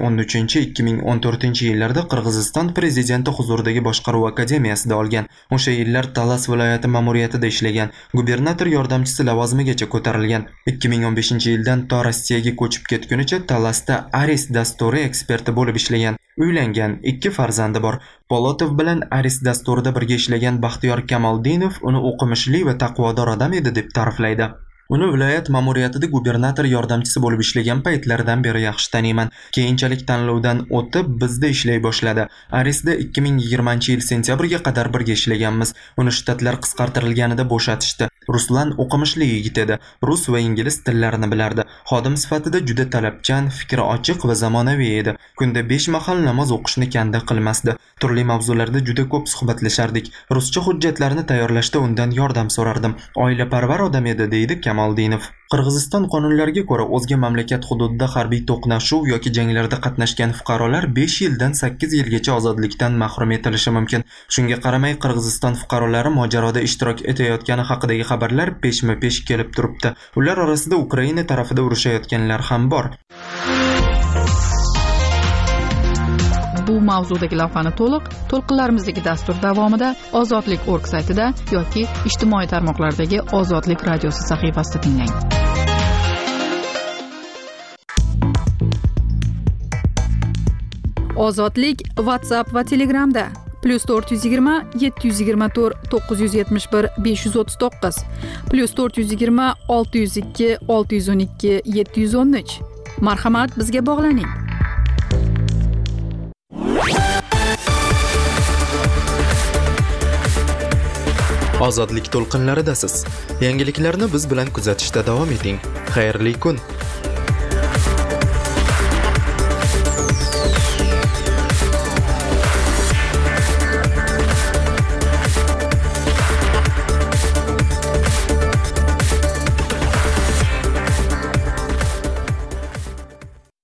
2013-2014-yillarda Qirg'iziston prezidenti huzuridagi boshqaruv akademiyasida olgan. O'sha yillar Talas viloyati ma'muriyatida ishlagan. Gubernator yordamchisi lavozimigacha ko'tarilgan. 2015-yildan to Rossiyaga ko'chib ketgunicha Talasda Aris dasturi eksperti bo'lib ishlagan. Uylangan, 2 farzandi bor. Polotov bilan Aris dasturida birga ishlagan Baxtiyor Kamoldinov uni o'qimishli va taqvodor odam edi deb ta'riflaydi. Uni viloyat ma'muriyatida gubernator yordamchisi bo'lib ishlagan paytlaridan beri yaxshi taniyman. Keyinchalik tanlovdan o'tib bizda ishlay boshladi. Arisda 2020-yil sentyabrga qadar birga ishlaganmiz. Uni shtatlar qisqartirilganida bo'shatishdi. Ruslan o'qimishli yigit edi. Rus va ingliz tillarini bilardi. Xodim sifatida juda talabchan, fikri ochiq va zamonaviy edi. Kunda 5 mahal namoz o'qishni kanda qilmasdi. Turli mavzularda juda ko'p suhbatlashardik. Ruscha hujjatlarni tayyorlashda undan yordam so'rardim. Oilaparvar odam edi, deydi Kamol Jamaaldinov. Qirg'iziston qonunlariga ko'ra o'zga mamlakat hududida harbiy to'qnashuv yoki janglarda qatnashgan fuqarolar 5 yildan 8 yilgacha ozodlikdan mahrum etilishi mumkin. Shunga qaramay Qirg'iziston fuqarolari mojaroda ishtirok etayotgani haqidagi xabarlar peshma-pesh kelib turibdi. Ular orasida Ukraina tarafida urushayotganlar ham bor. Bu mavzudagi lavhani to'lqinlarimizdagi dastur davomida Ozodlik.org saytida yoki ijtimoiy tarmoqlardagi Ozodlik radiosi sahifasida tinglang. Ozodlik WhatsApp va Telegramda +420 724 971 539 +420 602 612 713. Marhamat, bizga bog'laning. Ozodlik to'lqinlaridasiz. Yangiliklarni biz bilan kuzatishda davom eting. Xayrli kun.